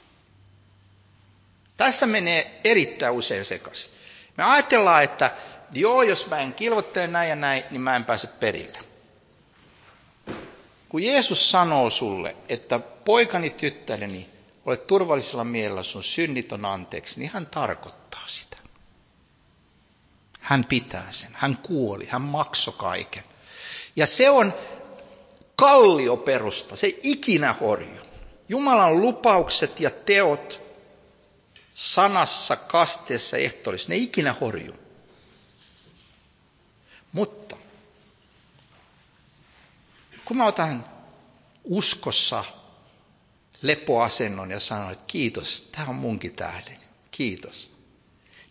Tässä menee erittäin usein sekaisin. Me ajatellaan, että joo, jos mä en kilvoittele näin ja näin, niin mä en pääse perille. Kun Jeesus sanoo sulle, että poikani, tyttäreni, olet turvallisella mielellä, sun synnit on anteeksi, niin hän tarkoittaa sitä. Hän pitää sen, hän kuoli, hän maksoi kaiken. Ja se on kallioperusta, se ei ikinä horju. Jumalan lupaukset ja teot sanassa, kasteessa, ehtoollisessa, ne ei ikinä horju. Mutta kun mä otan uskossa lepoasennon ja sanon, että kiitos, tämä on munkin tähdeni, kiitos.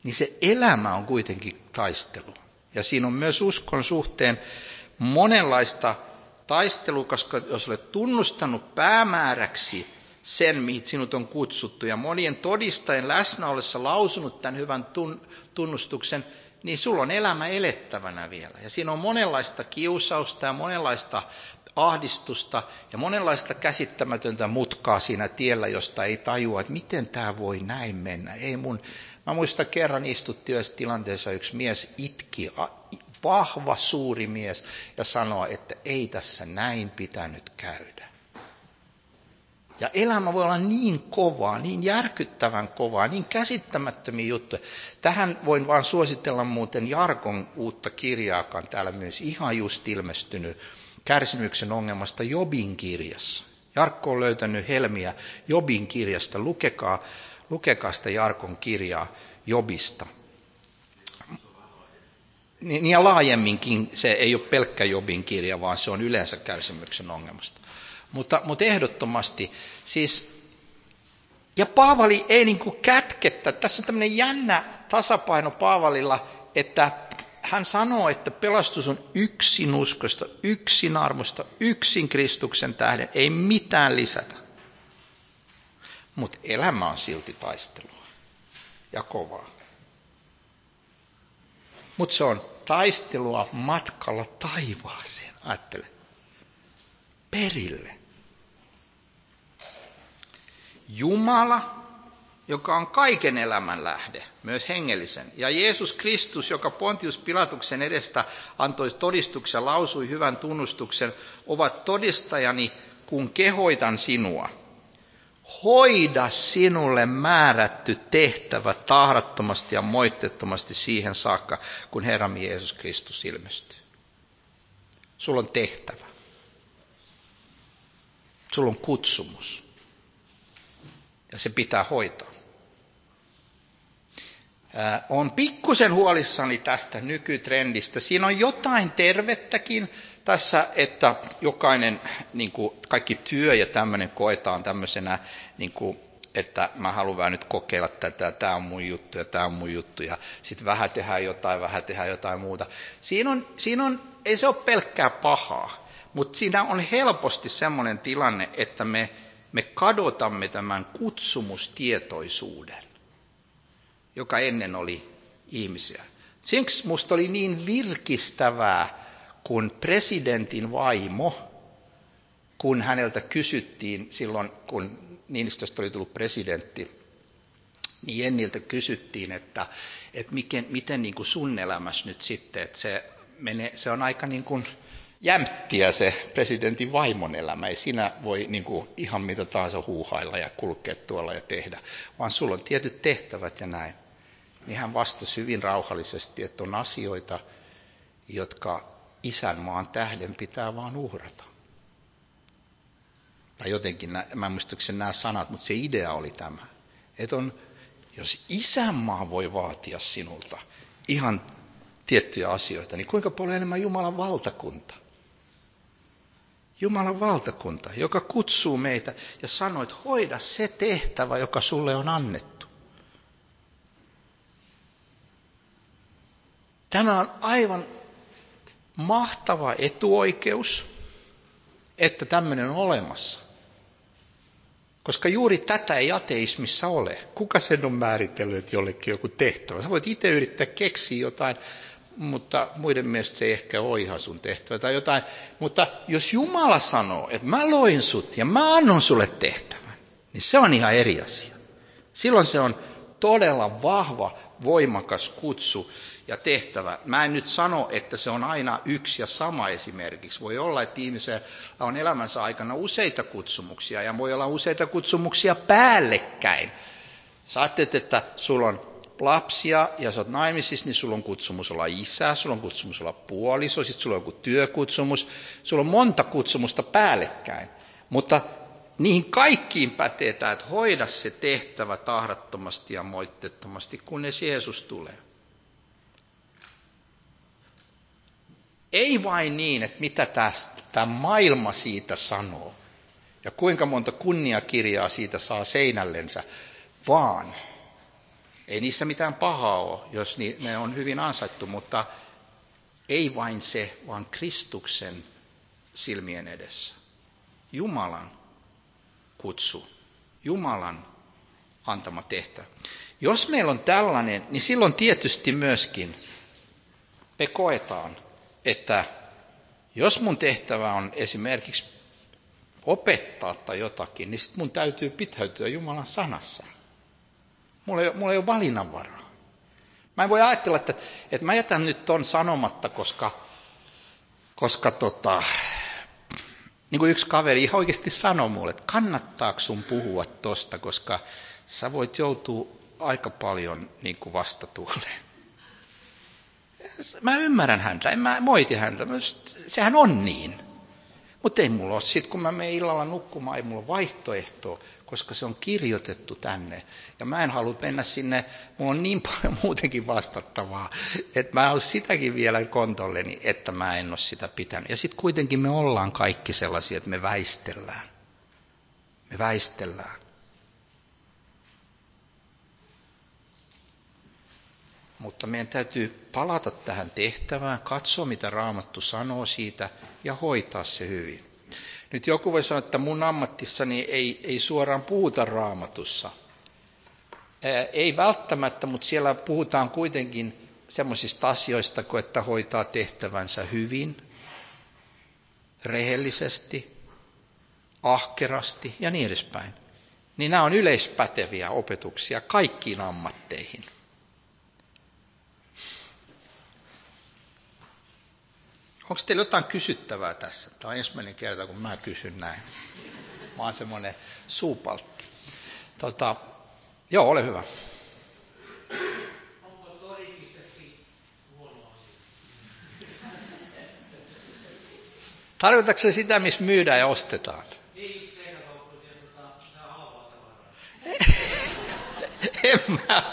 niin se elämä on kuitenkin taistelu. Ja siinä on myös uskon suhteen monenlaista taistelua, koska jos olet tunnustanut päämääräksi sen, mihin sinut on kutsuttu, ja monien todistajien läsnä ollessa lausunut tämän hyvän tunnustuksen, niin sulla on elämä elettävänä vielä. Ja siinä on monenlaista kiusausta ja monenlaista ahdistusta ja monenlaista käsittämätöntä mutkaa siinä tiellä, josta ei tajua, että miten tämä voi näin mennä. Ei mun... Mä muistan kerran istuttiin yhdessä tilanteessa, yksi mies itki, vahva suuri mies, ja sanoi, että ei tässä näin pitänyt käydä. Ja elämä voi olla niin kovaa, niin järkyttävän kovaa, niin käsittämättömiä juttuja. Tähän voin vaan suositella muuten Jarkon uutta kirjaa, joka on täällä myös ihan just ilmestynyt, Kärsimyksen ongelmasta Jobin kirjassa. Jarkko on löytänyt helmiä Jobin kirjasta. Lukekaa, lukekaa sitä Jarkon kirjaa Jobista. Niin ja laajemminkin se ei ole pelkkä Jobin kirja, vaan se on yleensä kärsimyksen ongelmasta. Mutta, mutta ehdottomasti, siis, ja Paavali ei niin kuin kätkettä, tässä on tämmöinen jännä tasapaino Paavalilla, että hän sanoo, että pelastus on yksin uskosta, yksin armosta, yksin Kristuksen tähden, ei mitään lisätä. Mutta elämä on silti taistelua ja kovaa. Mutta se on taistelua matkalla taivaaseen, ajattele, perille. Jumala, joka on kaiken elämän lähde, myös hengellisen, ja Jeesus Kristus, joka Pontius Pilatuksen edestä antoi todistuksen, lausui hyvän tunnustuksen, ovat todistajani, kun kehoitan sinua. Hoida sinulle määrätty tehtävä tahrattomasti ja moitteettomasti siihen saakka, kun Herramme Jeesus Kristus ilmestyy. Sulla on tehtävä. Sulla on kutsumus. Ja se pitää hoitaa. Olen pikkusen huolissani tästä nykytrendistä. Siinä on jotain tervettäkin tässä, että jokainen, niin kuin kaikki työ ja tämmöinen koetaan tämmöisenä, niin kuin, että mä haluan vähän nyt kokeilla tätä, tämä on mun juttu ja tämä on mun juttu, ja sitten vähän tehdään jotain, vähän tehdään jotain muuta. Siinä on, siinä on, ei se ole pelkkää pahaa, mutta siinä on helposti semmoinen tilanne, että me, me kadotamme tämän kutsumustietoisuuden, joka ennen oli ihmisiä. Siksi musta oli niin virkistävää, kun presidentin vaimo, kun häneltä kysyttiin silloin, kun Niinistöstä oli tullut presidentti, niin Jenniltä kysyttiin, että, että miten, miten niin kuin sun elämässä nyt sitten, että se, menee, se on aika niin kuin jämptiä se presidentin vaimon elämä. Ei siinä voi niin kuin ihan mitä tahansa huuhailla ja kulkea tuolla ja tehdä, vaan sulla on tietyt tehtävät ja näin. Niin hän vastasi hyvin rauhallisesti, että on asioita, jotka isänmaan tähden pitää vaan uhrata. Tai jotenkin, mä en muista nämä sanat, mutta se idea oli tämä. Että on, jos isänmaa voi vaatia sinulta ihan tiettyjä asioita, niin kuinka paljon enemmän Jumalan valtakunta? Jumalan valtakunta, joka kutsuu meitä ja sanoo, että hoida se tehtävä, joka sulle on annettu. Tämä on aivan mahtava etuoikeus, että tämmöinen on olemassa. Koska juuri tätä ei ateismissa ole. Kuka sen on määritellyt, että jollekin joku tehtävä? Sä voit itse yrittää keksiä jotain, mutta muiden mielestä se ei ehkä ole ihan sun tehtävä tai jotain. Mutta jos Jumala sanoo, että mä loin sut ja mä annan sulle tehtävän, niin se on ihan eri asia. Silloin se on todella vahva, voimakas kutsu ja tehtävä. Mä en nyt sano, että se on aina yksi ja sama esimerkiksi. Voi olla, että ihmisellä on elämänsä aikana useita kutsumuksia ja voi olla useita kutsumuksia päällekkäin. Sä ajattelet, että sulla on lapsia ja sä oot naimisissa, niin sulla on kutsumus olla isä, sulla on kutsumus olla puoliso, sitten sulla on joku työkutsumus. Sulla on monta kutsumusta päällekkäin, mutta niihin kaikkiin pätee tämä, että hoida se tehtävä tahrattomasti ja moitteettomasti, kunnes Jeesus tulee. Ei vain niin, että mitä tästä, tämä maailma siitä sanoo ja kuinka monta kunniakirjaa siitä saa seinällensä, vaan Ei niissä mitään pahaa ole, jos ne on hyvin ansaittu, mutta ei vain se, vaan Kristuksen silmien edessä. Jumalan kutsu, Jumalan antama tehtävä. Jos meillä on tällainen, niin silloin tietysti myöskin me koetaan, että jos mun tehtävä on esimerkiksi opettaa tai jotakin, niin sitten mun täytyy pitäytyä Jumalan sanassa. Mulla ei, mulla ei ole valinnanvaraa. Mä en voi ajatella, että, että mä jätän nyt ton sanomatta, koska, koska tota, niin kuin yksi kaveri ihan oikeasti sanoi mulle, että kannattaako sun puhua tosta, koska sä voit joutua aika paljon niin kuin vastatuuleen. Mä ymmärrän häntä, en mä moiti häntä, sehän on niin. Mutta ei mulla ole sit, kun mä menen illalla nukkumaan, ei mulla ole vaihtoehtoa, koska se on kirjoitettu tänne. Ja mä en halua mennä sinne, mulla on niin paljon muutenkin vastattavaa, että mä en ole sitäkin vielä kontolleni, että mä en ole sitä pitänyt. Ja sitten kuitenkin me ollaan kaikki sellaisia, että me väistellään. Me väistellään. Mutta meidän täytyy palata tähän tehtävään, katsoa mitä Raamattu sanoo siitä ja hoitaa se hyvin. Nyt joku voi sanoa, että mun ammattissani ei, ei suoraan puhuta Raamatussa. Ää, ei välttämättä, mutta siellä puhutaan kuitenkin semmoisista asioista, kuin että hoitaa tehtävänsä hyvin, rehellisesti, ahkerasti ja niin edespäin. Niin nämä on yleispäteviä opetuksia kaikkiin ammatteihin. Onko teillä jotain kysyttävää tässä? Tämä on ensimmäinen kerta, kun mä kysyn näin. Mä oon semmoinen suupalkki. Tota, joo, ole hyvä. Onko tori piste fi huono asia? Tarkoitatko se sitä, missä myydään ja ostetaan? Niin, seinäkauppa, sieltä saa halvaa tavaraa. En mä.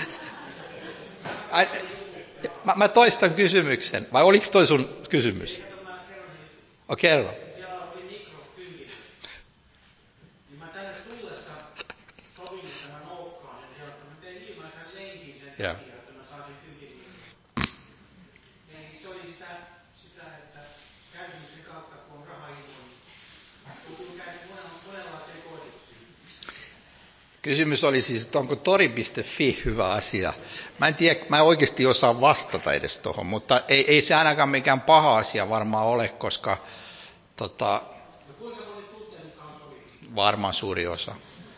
Ai, Mä, mä toistan kysymyksen, vai oliko toi sun kysymys? O, kerro. Siellä oli mikrofyli. Niin mä tänne tullessa sovin tämän nokkaan, ja sieltä mä tein ilmaisen lenkin sen takia, että mä saisin hyvin. Niin se oli sitä, sitä että käytännössä kautta, kun on rahainfo, niin tuntuu käydä monenlaiseen koetuksiin. Kysymys oli siis, että onko tori piste fi hyvä asia. Mä en tiedä, mä en oikeasti osaa vastata edes tuohon, mutta ei, ei se ainakaan mikään paha asia varmaan ole, koska tota, no kuinka moni tuntee mukaan tori? Varmaan suuri osa.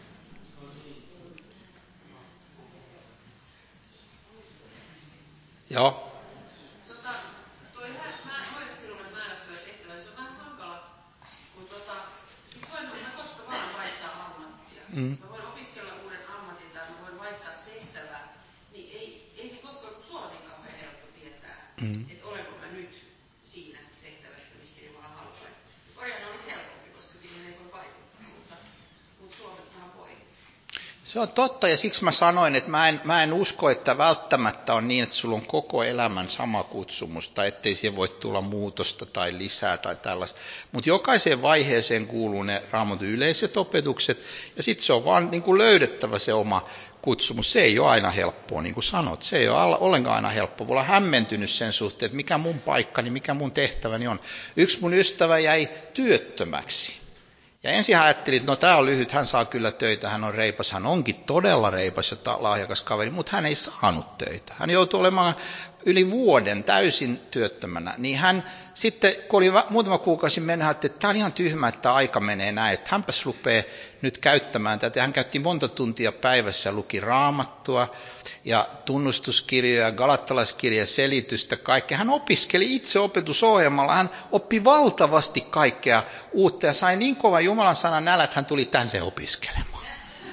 Joo. Tota, toi mä hoitosilloinen määrättyä tehtävä, se on vähän hankala, kun tota, siis voin mä koska vaan vaihtaa ammattia. Mm. Mä voin opiskella uuden ammatin tai mä voin vaihtaa tehtävää, niin ei, ei se koko sulla niin kauhean helppo tietää, mm. että olenko mä nyt siinä tehtävässä, mikä Jumala haluaisi. Korjaan olisi helpompi, koska siihen ei voi vaikuttaa, mutta, mutta Suomessahan voi. Se on totta, ja siksi mä sanoin, että mä en, mä en usko, että välttämättä on niin, että sulla on koko elämän sama kutsumus, tai ettei siihen voi tulla muutosta tai lisää tai tällaista. Mutta jokaiseen vaiheeseen kuuluu ne Raamatun yleiset opetukset, ja sitten se on vaan niin kuin löydettävä se oma kutsumus. Se ei ole aina helppoa, niin kuin sanot. Se ei ole ollenkaan aina helppoa. Voi olla hämmentynyt sen suhteen, että mikä mun paikkani, mikä mun tehtäväni on. Yksi mun ystävä jäi työttömäksi. Ja ensin hän ajatteli, että no tämä on lyhyt, hän saa kyllä töitä, hän on reipas, hän onkin todella reipas ja lahjakas kaveri, mutta hän ei saanut töitä. Hän joutui olemaan yli vuoden täysin työttömänä. Niin hän sitten, kun oli muutama kuukausi mennä, hän ajatteli, että tämä on ihan tyhmä, että aika menee näin, että hänpäs rupeaa nyt käyttämään tätä. Hän käytti monta tuntia päivässä, luki Raamattua ja tunnustuskirjoja, galattalaiskirjoja, selitystä, kaikkea. Hän opiskeli itse opetusohjelmalla, hän oppi valtavasti kaikkea uutta ja sai niin kova Jumalan sanan nälä, että hän tuli tänne opiskelemaan.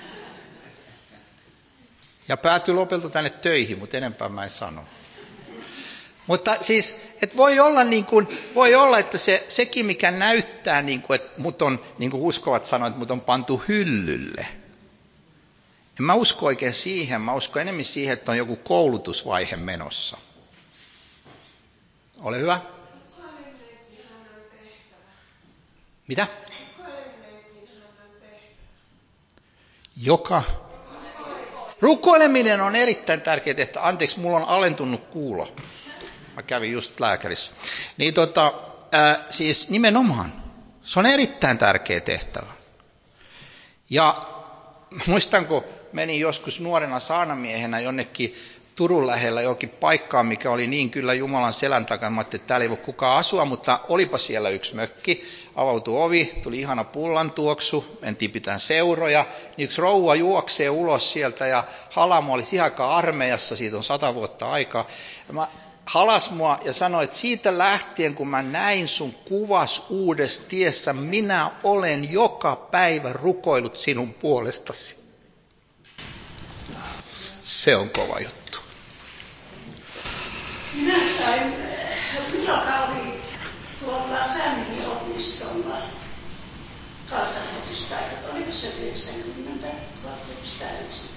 Ja päätyi lopulta tänne töihin, mutta enempää mä en sano. Mutta siis, että voi olla, niin kuin, voi olla että se, sekin mikä näyttää, niin kuin, että mut on, niin kuin uskovat sanoivat, että mut on pantu hyllylle. En mä usko oikein siihen, mä uskon enemmän siihen, että on joku koulutusvaihe menossa. Ole hyvä. Mitä? Joka? Rukoileminen on erittäin tärkeä tehtävä. Anteeksi, mulla on alentunut kuulo. Mä kävin just lääkärissä. Niin tota, ää, siis nimenomaan, se on erittäin tärkeä tehtävä. Ja muistan, kun menin joskus nuorena saarnamiehenä jonnekin Turun lähellä johonkin paikkaan, mikä oli niin kyllä Jumalan selän takana. Mä ajattelin, että täällä ei voi kukaan asua, mutta olipa siellä yksi mökki. Avautui ovi, tuli ihana pullantuoksu, mentiin pitään seuroja. Niin yksi rouva juoksee ulos sieltä ja halamo oli siihen aikaan armeijassa, siitä on sata vuotta aikaa. Ja mä halas mua ja sanoi, että siitä lähtien kun mä näin sun kuvas uudessa tiessä, minä olen joka päivä rukoillut sinun puolestasi. Se on kova juttu. Minä sain, joka oli tuolla Sämiliopistolla kansanlähetyspaikat, oliko se yhdeksänkymmentä yksi.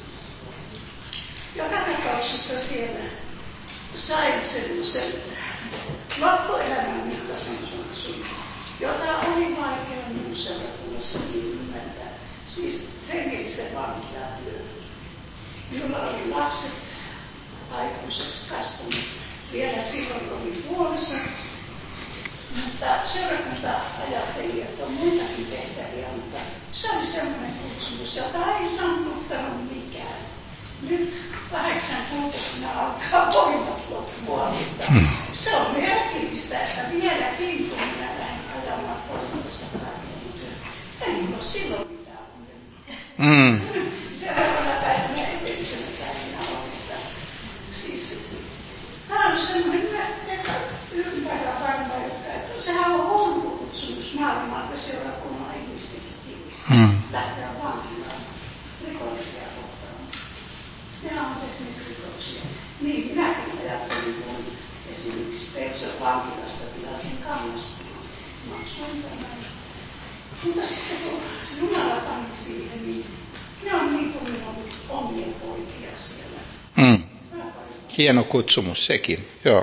Joka tapauksessa siellä sain semmoisen loppuelämän mittaisen kutsun, jota oli vaikea minun seurakunnassa ymmärtää. Siis hengellisen vankilatyön. Minulla oli lapset aikuiseksi kasvanut. Vielä silloin oli puoliso. Mutta seurakunta ajatteli, että on muitakin tehtäviä, mutta se oli sellainen kutsumus, jota ei sammuttanut mikään. Nyt kahdeksankymmentä alkaa voimat loppua, mutta se on merkillistä, että vieläkin kun minä lähdin ajamaan kolmannessa kaiken, ei minulla silloin mitään ongelmaa. Mm. Seuraavana päivänä edellisenä päivänä on, että siis tämä on sellainen, että ymmärrän varmaan, että sehän on hullu kutsumus maailmalta seurakunnan ihmistenkin silmissä. Mm. Lähteä vankilaan rikollisia kohtaan. Minä olen tehnyt rikoksia. Niin minäkin ajattelin, kun esimerkiksi Petson vankilasta tilasin kangaspuun. Maksuin tämän. Mutta sitten kun Jumala pani siihen, niin ne on niin kuin minun omia poikia siellä. Mm. Hieno kutsumus sekin, joo.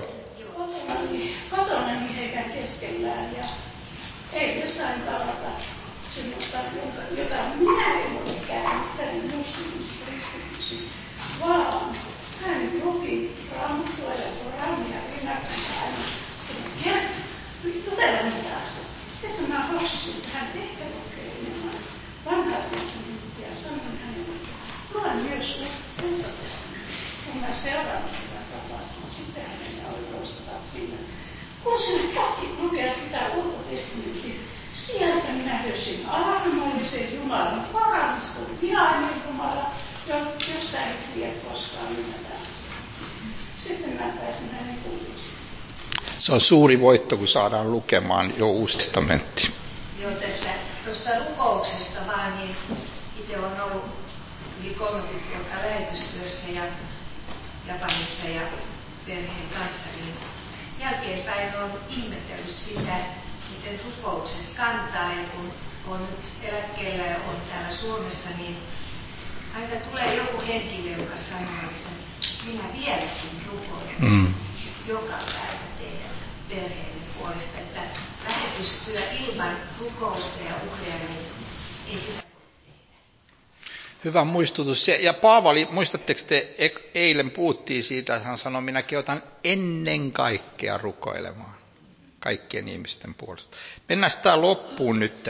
Kotonani heidän keskellään ja eilen sain tavata semmoista, jota minä en ole kääntänyt muslimista kristityksi, vaan hän luki Raamattua ja Korania rinnakkain aina sanoi, että jutella mitä asia. Sitten mä hoksasin, että hän ehkä lukee enemmän vanhaa testamenttia ja sanoin hänelle, että luen myös uutta testamenttia. Kun mä seuraavana tapasin, sitten hänellä oli loistavat siinä. Kun sinä käski lukea sitä uutta testamenttia, sieltä minä löysin armollisen Jumalan paranniston vihainen Jumala, josta ei tiedä koskaan mitään. Sitten mä pääsin hänen kuuliksi. Se on suuri voitto, kun saadaan lukemaan jo Uusi testamentti. Joo, tässä tuosta rukouksesta vaan, niin itse olen ollut yli kolmekymmentä vuotta lähetystyössä ja Japanissa ja perheen kanssa, niin jälkeenpäin olen ihmetellyt sitä, miten rukoukset kantaa, ja kun on nyt eläkkeellä ja on täällä Suomessa, niin aina tulee joku henkilö, joka sanoo, että minä vieläkin rukoilen mm. joka päivä teidän perheiden puolesta, että lähetystyö ilman rukousta ja uhria, niin ei sitä voi tehdä. Hyvä muistutus. Ja Paavali, muistatteko te, eilen puhuttiin siitä, että hän sanoi, minä kehotan ennen kaikkea rukoilemaan kaikkien ihmisten puolesta. Mennään tämä loppuun nyt.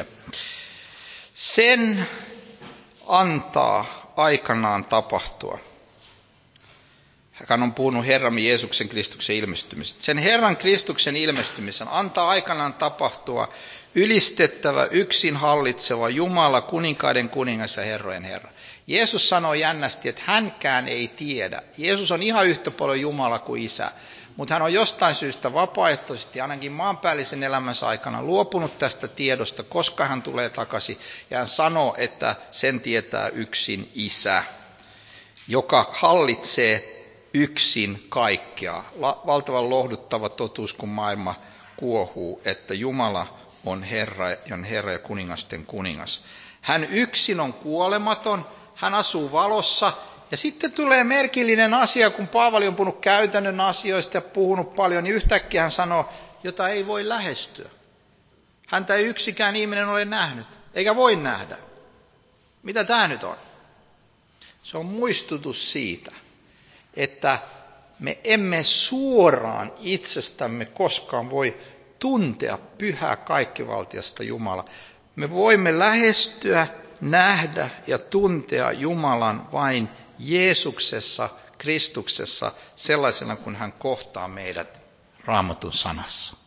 Sen antaa aikanaan tapahtua. Hän on puhunut Herramme Jeesuksen Kristuksen ilmestymisestä. Sen Herran Kristuksen ilmestymisen antaa aikanaan tapahtua ylistettävä, yksin hallitseva Jumala, kuninkaiden kuningas ja herrojen Herra. Jeesus sanoi jännästi, että hänkään ei tiedä. Jeesus on ihan yhtä paljon Jumala kuin Isä, mutta hän on jostain syystä vapaaehtoisesti, ainakin maanpäällisen elämänsä aikana, luopunut tästä tiedosta, koska hän tulee takaisin. Ja hän sanoo, että sen tietää yksin Isä, joka hallitsee yksin kaikkea. Valtavan lohduttava totuus, kun maailma kuohuu, että Jumala on Herra, on Herra ja kuningasten kuningas. Hän yksin on kuolematon, hän asuu valossa. Ja sitten tulee merkillinen asia, kun Paavali on puhunut käytännön asioista ja puhunut paljon, niin yhtäkkiä hän sanoo, jota ei voi lähestyä. Häntä ei yksikään ihminen ole nähnyt, eikä voi nähdä. Mitä tämä nyt on? Se on muistutus siitä, että me emme suoraan itsestämme koskaan voi tuntea pyhää kaikkivaltiasta Jumalaa. Me voimme lähestyä, nähdä ja tuntea Jumalan vain Jeesuksessa, Kristuksessa, sellaisena kuin hän kohtaa meidät Raamatun sanassa.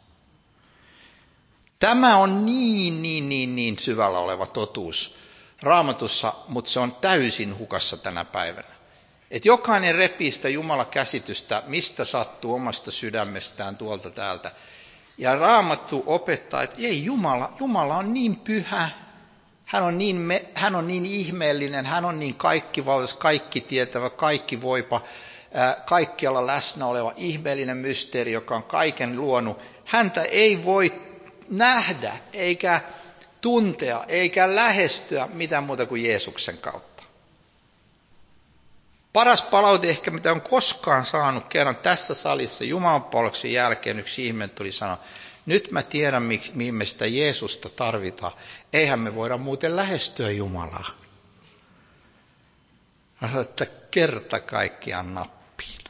Tämä on niin, niin, niin, niin syvällä oleva totuus Raamatussa, mutta se on täysin hukassa tänä päivänä. Että jokainen repii sitä Jumala-käsitystä, mistä sattuu omasta sydämestään tuolta täältä. Ja Raamattu opettaa, että ei Jumala, Jumala on niin pyhä, hän on niin, me, hän on niin ihmeellinen, hän on niin kaikkivaltais, kaikki tietävä, kaikki voipa, ää, kaikkialla läsnä oleva ihmeellinen mysteeri, joka on kaiken luonut. Häntä ei voi nähdä, eikä tuntea, eikä lähestyä mitään muuta kuin Jeesuksen kautta. Paras palaute ehkä, mitä on koskaan saanut kerran tässä salissa Jumalanpalveluksen jälkeen, yksi ihminen tuli sanoa, nyt mä tiedän, mihin me sitä Jeesusta tarvitaan. Eihän me voida muuten lähestyä Jumalaa. Mä sanoin, että kerta kaikkiaan nappiin.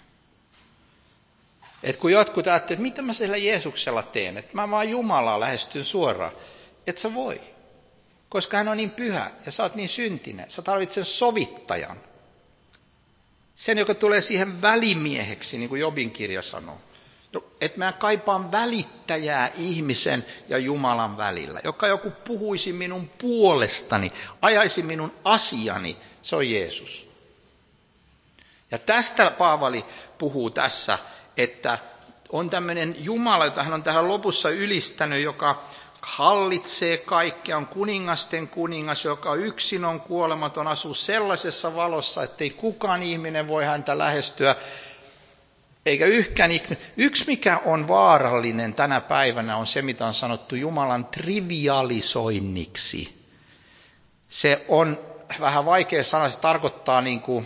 Et kun jotkut ajattelevat, että mitä mä sillä Jeesuksella teen, että mä vaan Jumalaa lähestyn suoraan. Et sä voi, koska hän on niin pyhä ja sä oot niin syntinen. Sä tarvitset sovittajan. Sen, joka tulee siihen välimieheksi, niin kuin Jobin kirja sanoo. Että mä kaipaan välittäjää ihmisen ja Jumalan välillä, joka joku puhuisi minun puolestani, ajaisi minun asiani, se on Jeesus. Ja tästä Paavali puhuu tässä, että on tämmöinen Jumala, jota hän on tähän lopussa ylistänyt, joka hallitsee kaikkea, on kuningasten kuningas, joka yksin on kuolematon, asuu sellaisessa valossa, ettei kukaan ihminen voi häntä lähestyä, eikä yhkään ihminen. Yksi, mikä on vaarallinen tänä päivänä, on se, mitä on sanottu Jumalan trivialisoinniksi. Se on vähän vaikea sana, se tarkoittaa niin kuin,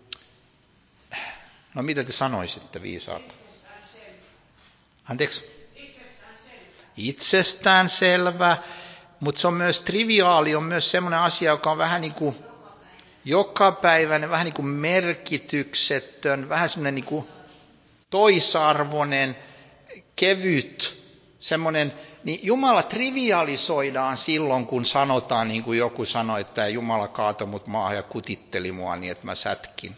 no mitä te sanoisitte viisaat? Anteeksi? Itsestään selvä, mutta se on myös triviaali, on myös semmoinen asia, joka on vähän niin kuin jokapäiväinen, vähän niin kuin merkityksetön, vähän semmoinen niin kuin toisarvoinen, kevyt, semmoinen, niin Jumala trivialisoidaan silloin, kun sanotaan, niin kuin joku sanoi, että Jumala kaatoi mut maahan ja kutitteli mua niin, että mä sätkin.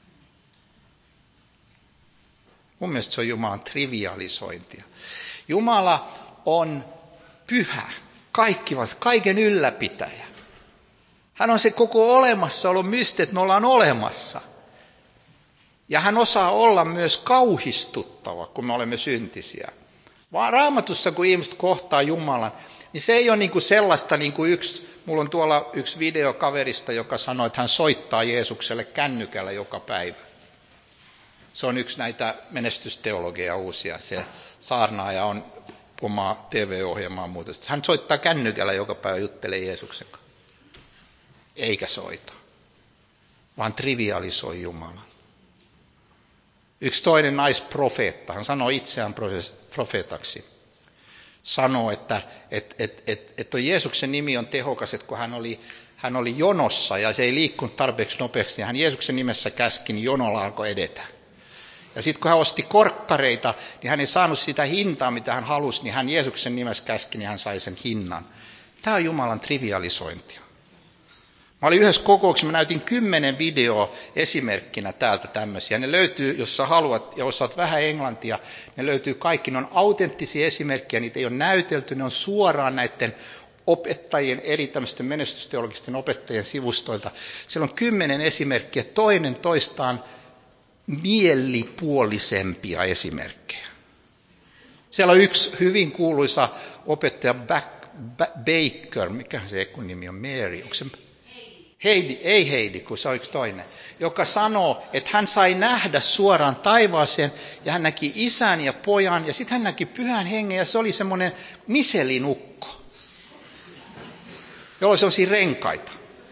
Mun mielestä se on Jumalan trivialisointia. Jumala on pyhä, kaikkivas, kaiken ylläpitäjä. Hän on se koko olemassaolon mysteeri, että me ollaan olemassa. Ja hän osaa olla myös kauhistuttava, kun me olemme syntisiä. Vaan Raamatussa, kun ihmiset kohtaa Jumalan, niin se ei ole niin kuin sellaista, niin kuin yksi, mulla on tuolla yksi video kaverista, joka sanoi, että hän soittaa Jeesukselle kännykällä joka päivä. Se on yksi näitä menestysteologia uusia, se saarnaaja on omaa T V-ohjelmaa muuta. Hän soittaa kännykällä joka päivä, juttelee Jeesuksen kanssa. Eikä soita, vaan trivialisoi Jumalan. Yksi toinen naisprofeetta, hän sanoo itseään profeetaksi, sanoo, että et, et, et, et Jeesuksen nimi on tehokas, että kun hän oli, hän oli jonossa ja se ei liikkunut tarpeeksi nopeasti, niin hän Jeesuksen nimessä käski, niin jonolla alkoi edetä. Ja sitten kun hän osti korkkareita, niin hän ei saanut sitä hintaa, mitä hän halusi, niin hän Jeesuksen nimessä käski, niin hän sai sen hinnan. Tämä on Jumalan trivialisointia. Mä olin yhdessä kokouksessa, mä näytin kymmenen videoa esimerkkinä täältä tämmöisiä. Ne löytyy, jos sä haluat ja osaat vähän englantia, ne löytyy kaikki. Ne on autenttisia esimerkkejä, niitä ei ole näytelty, ne on suoraan näiden opettajien, eri tämmöisten menestysteologisten opettajien sivustoilta. Siellä on kymmenen esimerkkiä, toinen toistaan mielipuolisempia esimerkkejä. Siellä on yksi hyvin kuuluisa opettaja Baker, mikä se kun nimi on, Mary, onko se Heidi, ei Heidi, kun se on yksi toinen, joka sanoo, että hän sai nähdä suoraan taivaaseen ja hän näki isän ja pojan ja sitten hän näki pyhän hengen ja se oli semmoinen miselinukko, jolla oli sellaisia renkaita.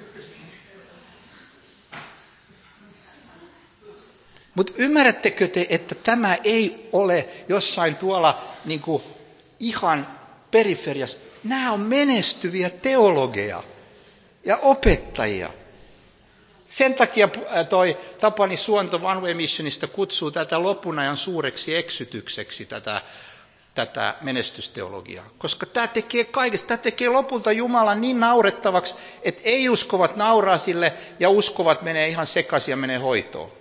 Mutta ymmärrättekö te, että tämä ei ole jossain tuolla niin kuin ihan periferiassa. Nämä on menestyviä teologeja ja opettajia. Sen takia toi Tapani Suonto One Way Missionista kutsuu tätä lopun ajan suureksi eksytykseksi tätä, tätä menestysteologiaa. Koska tämä tekee kaikesta, tämä tekee lopulta Jumalan niin naurettavaksi, että ei-uskovat nauraa sille ja uskovat menee ihan sekaisin ja menee hoitoon.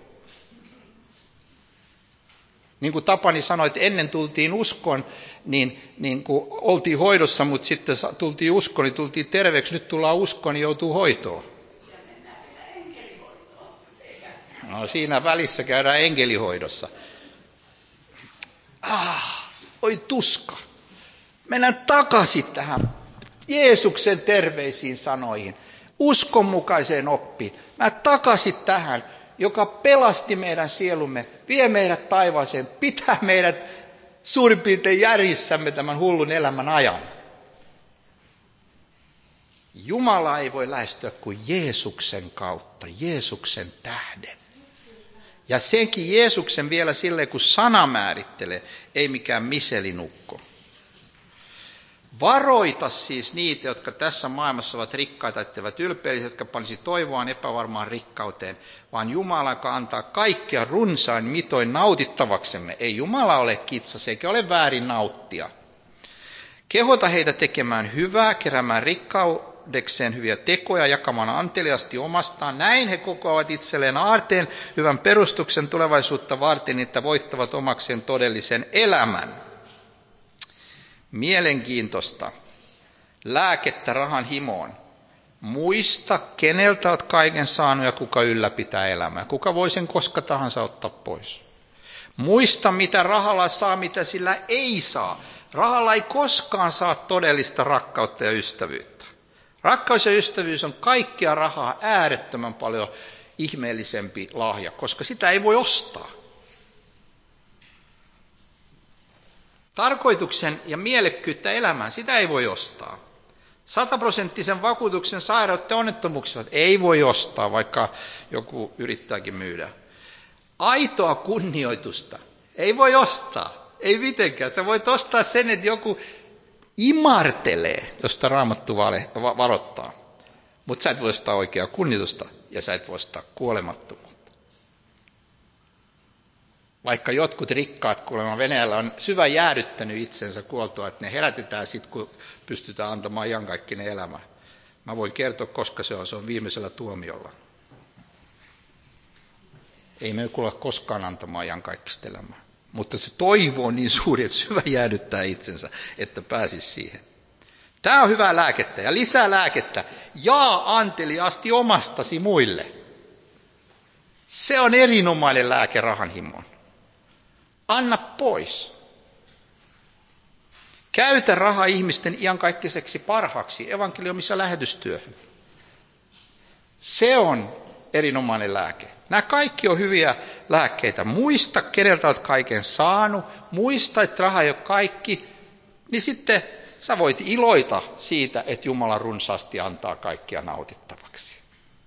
Niin kuin Tapani sanoi, että ennen tultiin uskon, niin, niin kuin oltiin hoidossa, mutta sitten tultiin uskon, niin tultiin terveeksi. Nyt tullaan uskon, niin joutuu hoitoon. Ja mennään vielä enkelihoitoon. Eikä. No, siinä välissä käydään enkelihoidossa. Ah, oi tuska. Mennään takaisin tähän Jeesuksen terveisiin sanoihin, uskonmukaiseen oppiin. Mä takaisin tähän, joka pelasti meidän sielumme, vie meidät taivaaseen, pitää meidät suurin piirtein järjissämme tämän hullun elämän ajan. Jumala ei voi lähestyä kuin Jeesuksen kautta, Jeesuksen tähden. Ja senkin Jeesuksen vielä silleen, kun sana määrittelee, ei mikään miselinukko. Varoita siis niitä, jotka tässä maailmassa ovat rikkaita, etteivät ylpeilliset, jotka panisi toivoaan epävarmaan rikkauteen, vaan Jumala, joka antaa kaikkea runsain mitoin nautittavaksemme. Ei Jumala ole kitsas, eikä ole väärin nauttia. Kehota heitä tekemään hyvää, keräämään rikkaudekseen hyviä tekoja, jakamaan anteliasti omastaan. Näin he kokoavat itselleen aarteen, hyvän perustuksen tulevaisuutta varten, että voittavat omakseen todellisen elämän. Mielenkiintoista. Lääkettä rahan himoon. Muista, keneltä olet kaiken saanut ja kuka ylläpitää elämää. Kuka voi sen koska tahansa ottaa pois. Muista, mitä rahalla saa, mitä sillä ei saa. Rahalla ei koskaan saa todellista rakkautta ja ystävyyttä. Rakkaus ja ystävyys on kaikkea rahaa äärettömän paljon ihmeellisempi lahja, koska sitä ei voi ostaa. Tarkoituksen ja mielekkyyttä elämään, sitä ei voi ostaa. Sataprosenttisen vakuutuksen sairautta ja onnettomuuksia ei voi ostaa, vaikka joku yrittääkin myydä. Aitoa kunnioitusta ei voi ostaa, ei mitenkään. Sä voit ostaa sen, että joku imartelee, josta Raamattu varoittaa. Mutta sä et voi ostaa oikeaa kunnioitusta ja sä et voi ostaa kuolemattomuutta. Vaikka jotkut rikkaat kuulemma Venäjällä on syvä jäädyttänyt itsensä kuoltua, että ne herätetään sitten, kun pystytään antamaan iankaikkinen elämä. Mä voin kertoa, koska se on, se on viimeisellä tuomiolla. Ei me kuule koskaan antamaan iankaikkista elämää. Mutta se toivo on niin suuri, että syvä jäädyttää itsensä, että pääsisi siihen. Tämä on hyvää lääkettä ja lisää lääkettä. Jaa anteliaasti omastasi muille. Se on erinomainen lääke rahanhimoon. Anna pois. Käytä rahaa ihmisten iankaikkaiseksi parhaaksi evankeliumissa lähetystyöhön. Se on erinomainen lääke. Nämä kaikki on hyviä lääkkeitä. Muista, keneltä olet kaiken saanut. Muista, että raha ei ole kaikki. Niin sitten sä voit iloita siitä, että Jumala runsaasti antaa kaikkia nautittavaksi.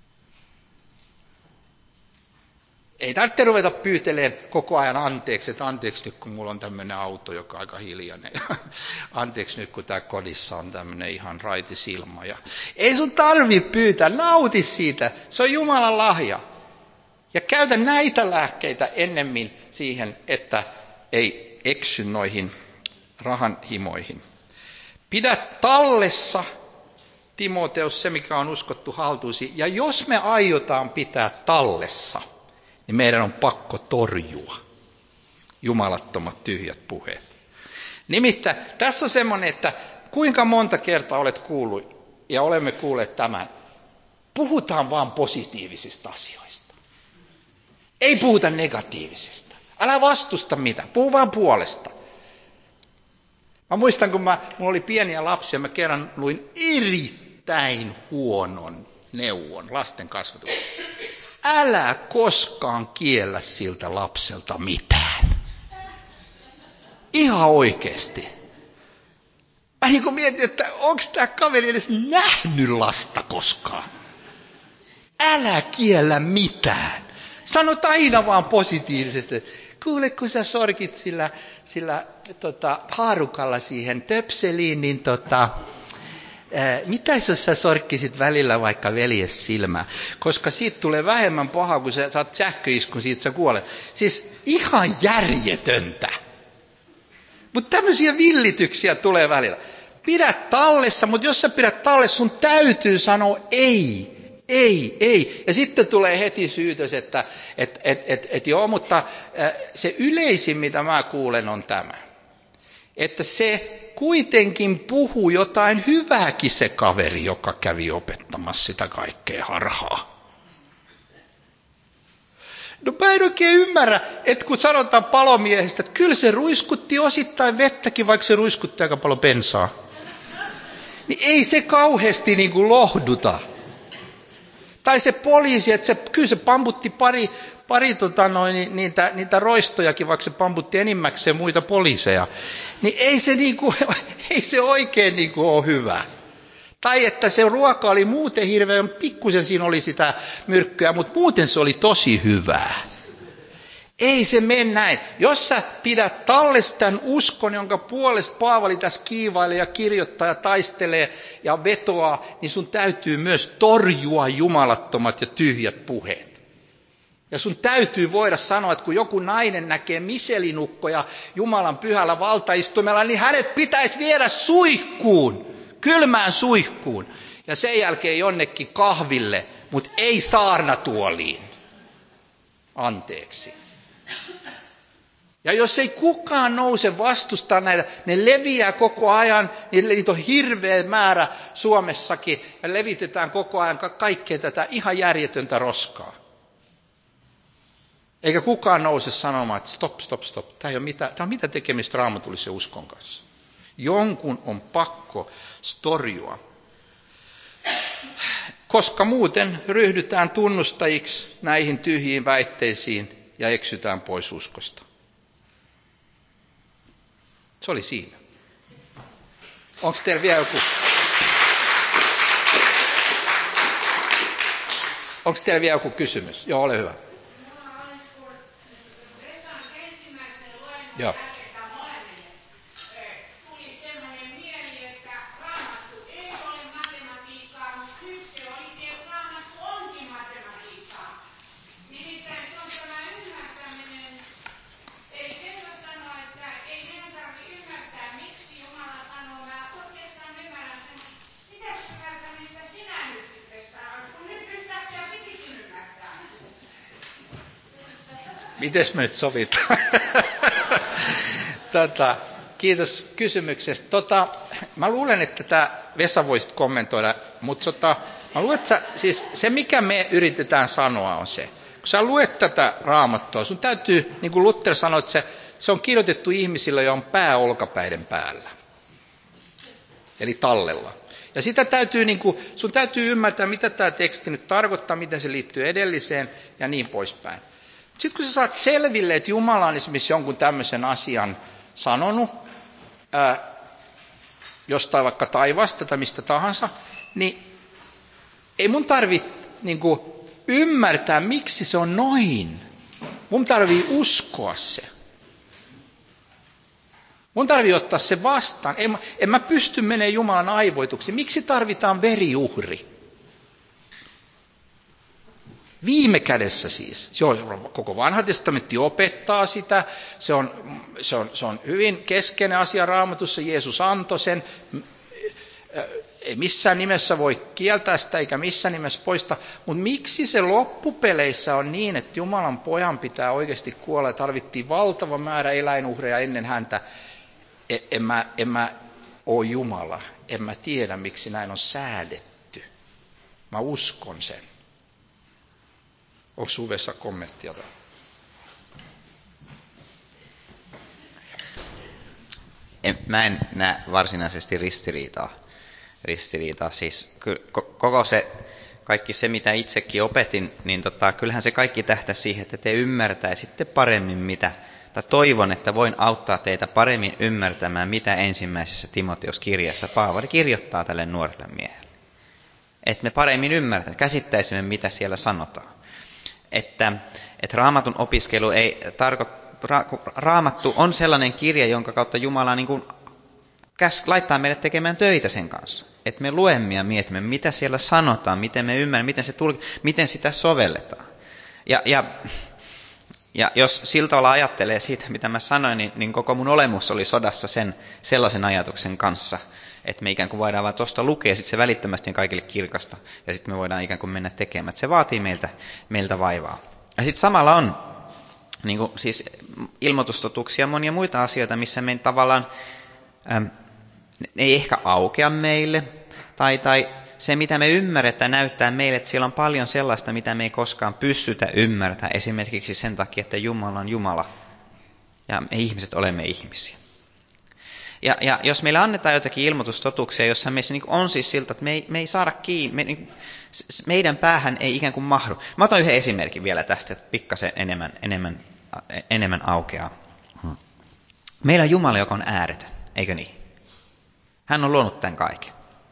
Ei tarvitse ruveta pyyteleen koko ajan anteeksi, että anteeksi nyt kun mulla on tämmöinen auto, joka on aika hiljainen. Anteeksi nyt kun tää kodissa on tämmöinen ihan raitis ilma. Ja ei sun tarvi pyytää, nauti siitä, se on Jumalan lahja. Ja käytä näitä lääkkeitä ennemmin siihen, että ei eksy noihin rahanhimoihin. Pidä tallessa, Timoteus, se mikä on uskottu haltuisi. Ja jos me aiotaan pitää tallessa, niin meidän on pakko torjua jumalattomat tyhjät puheet. Nimittäin tässä on semmoinen, että kuinka monta kertaa olet kuullut ja olemme kuulleet tämän. Puhutaan vaan positiivisista asioista. Ei puhuta negatiivisista. Älä vastusta mitään, puhu vaan puolesta. Mä muistan, kun mä, mulla oli pieniä lapsia, mä kerran luin erittäin huonon neuvon lasten kasvatuksesta. Älä koskaan kiellä siltä lapselta mitään. Ihan oikeasti. Mä niin kuin mietin, että onko tämä kaveri edes nähnyt lasta koskaan. Älä kiellä mitään. Sanot aina vaan positiivisesti. Kuule, kun sä sorkit sillä, sillä tota, haarukalla siihen töpseliin, niin tota, mitä jos sä sorkkisit välillä vaikka veljes silmää? Koska siitä tulee vähemmän paha, kun sä saat sähköiskun, siitä sä kuolet. Siis ihan järjetöntä. Mutta tämmöisiä villityksiä tulee välillä. Pidä tallessa, mutta jos sä pidät tallessa, sun täytyy sanoa ei. Ei, ei. Ja sitten tulee heti syytös, että et, et, et, et joo, mutta se yleisin, mitä mä kuulen, on tämä. Että se kuitenkin puhuu jotain hyvääkin se kaveri, joka kävi opettamassa sitä kaikkea harhaa. No mä en oikein ymmärrä, että kun sanotaan palomiehestä, että kyllä se ruiskutti osittain vettäkin, vaikka se ruiskutti aika paljon bensaa. Niin ei se kauheasti niin kuin lohduta. Tai se poliisi, että se, kyllä se pamputti pari, pari tota noin, niitä, niitä roistojakin, vaikka se pamputti enimmäkseen muita poliiseja. Niin ei se, niin kuin, ei se oikein niin kuin ole hyvä. Tai että se ruoka oli muuten hirveän, pikkusen siinä oli sitä myrkkyä, mutta muuten se oli tosi hyvää. Ei se mene näin. Jos sä pidät tallessa tämän uskon, jonka puolesta Paavali tässä kiivailee ja kirjoittaa ja taistelee ja vetoaa, niin sun täytyy myös torjua jumalattomat ja tyhjät puheet. Ja sun täytyy voida sanoa, että kun joku nainen näkee miselinukkoja Jumalan pyhällä valtaistumella, niin hänet pitäisi viedä suihkuun, kylmään suihkuun. Ja sen jälkeen jonnekin kahville, mutta ei saarnatuoliin. Anteeksi. Ja jos ei kukaan nouse vastustaa näitä, ne leviää koko ajan, niitä on hirveä määrä Suomessakin, ja levitetään koko ajan kaikkea tätä ihan järjetöntä roskaa. Eikä kukaan nouse sanomaan, että stop, stop, stop, tämä ei ole mitään, tämä on mitä tekemistä raamatullisen uskon kanssa. Jonkun on pakko torjua, koska muuten ryhdytään tunnustajiksi näihin tyhjiin väitteisiin ja eksytään pois uskosta. Se oli siinä. Onko teillä vielä joku? Onko teillä vielä joku kysymys? Joo, ole hyvä. Joo. Mites me nyt sovitaan? tota, kiitos kysymyksestä. Tota, mä luulen, että tämä Vesa voisit kommentoida, mutta tota, mä luulen, että sä, siis se mikä me yritetään sanoa on se, kun sä luet tätä Raamattua, sun täytyy, niin kuin Luther sanoi, että se, se on kirjoitettu ihmisillä, joilla on pää olkapäiden päällä. Eli tallella. Ja sitä täytyy, niin kuin, sun täytyy ymmärtää, mitä tämä teksti nyt tarkoittaa, miten se liittyy edelliseen ja niin poispäin. Sitten kun sä saat selville, että Jumala on esimerkiksi jonkun tämmöisen asian sanonut, ää, jostain vaikka taivaasta tai mistä tahansa, niin ei mun tarvitse niin kuin ymmärtää, miksi se on noin. Mun tarvii uskoa se. Mun tarvii ottaa se vastaan. En, en mä pysty menemään Jumalan aivoituksiin. Miksi tarvitaan veriuhri? Viime kädessä siis. Se on, koko vanha testamentti opettaa sitä. Se on, se, on, se on hyvin keskeinen asia Raamatussa. Jeesus antoi sen. Ei missään nimessä voi kieltää sitä eikä missään nimessä poistaa. Mutta miksi se loppupeleissä on niin, että Jumalan pojan pitää oikeasti kuolla ja tarvittiin valtava määrä eläinuhreja ennen häntä? En mä, en mä ole Jumala. En mä tiedä, miksi näin on säädetty. Mä uskon sen. Onko Uvessa kommenttia? En, mä en näe varsinaisesti ristiriitaa. ristiriitaa. Siis koko se, kaikki se, mitä itsekin opetin, niin tota, kyllähän se kaikki tähtää siihen, että te ymmärtäisitte paremmin, mitä, tai toivon, että voin auttaa teitä paremmin ymmärtämään, mitä ensimmäisessä Timoteus-kirjassa Paavali kirjoittaa tälle nuorelle miehelle. Että me paremmin ymmärtäisimme, käsittäisimme, mitä siellä sanotaan. Että, että raamatun opiskelu ei tarkoita, ra, raamattu on sellainen kirja, jonka kautta Jumala niin kuin käs, laittaa meidät tekemään töitä sen kanssa. että me luemme ja mietimme, mitä siellä sanotaan, miten me ymmärrämme, miten, se tuli, miten sitä sovelletaan. Ja, ja, ja jos sillä tavalla ajattelee siitä, mitä mä sanoin, niin, niin koko mun olemus oli sodassa sen, sellaisen ajatuksen kanssa, että me ikään kuin voidaan vaan tuosta lukea, ja sitten se välittömästi on kaikille kirkasta, ja sitten me voidaan ikään kuin mennä tekemään. Että se vaatii meiltä, meiltä vaivaa. Ja sitten samalla on niin kuin, siis ilmoitustotuksia ja monia muita asioita, missä me tavallaan äm, ei ehkä aukea meille, tai, tai se, mitä me ymmärretään, näyttää meille, että siellä on paljon sellaista, mitä me ei koskaan pystytä ymmärtämään, esimerkiksi sen takia, että Jumala on Jumala, ja me ihmiset olemme ihmisiä. Ja, ja jos meille annetaan jotakin ilmoitustotuksia, jossa meissä niin on siis siltä, että me ei, me ei saada kiinni, me, niin, meidän päähän ei ikään kuin mahdu. Mä otan yhden esimerkin vielä tästä, että pikkasen enemmän, enemmän, enemmän aukeaa. Meillä on Jumala, joka on ääretön, eikö niin? Hän on luonut tämän kaiken.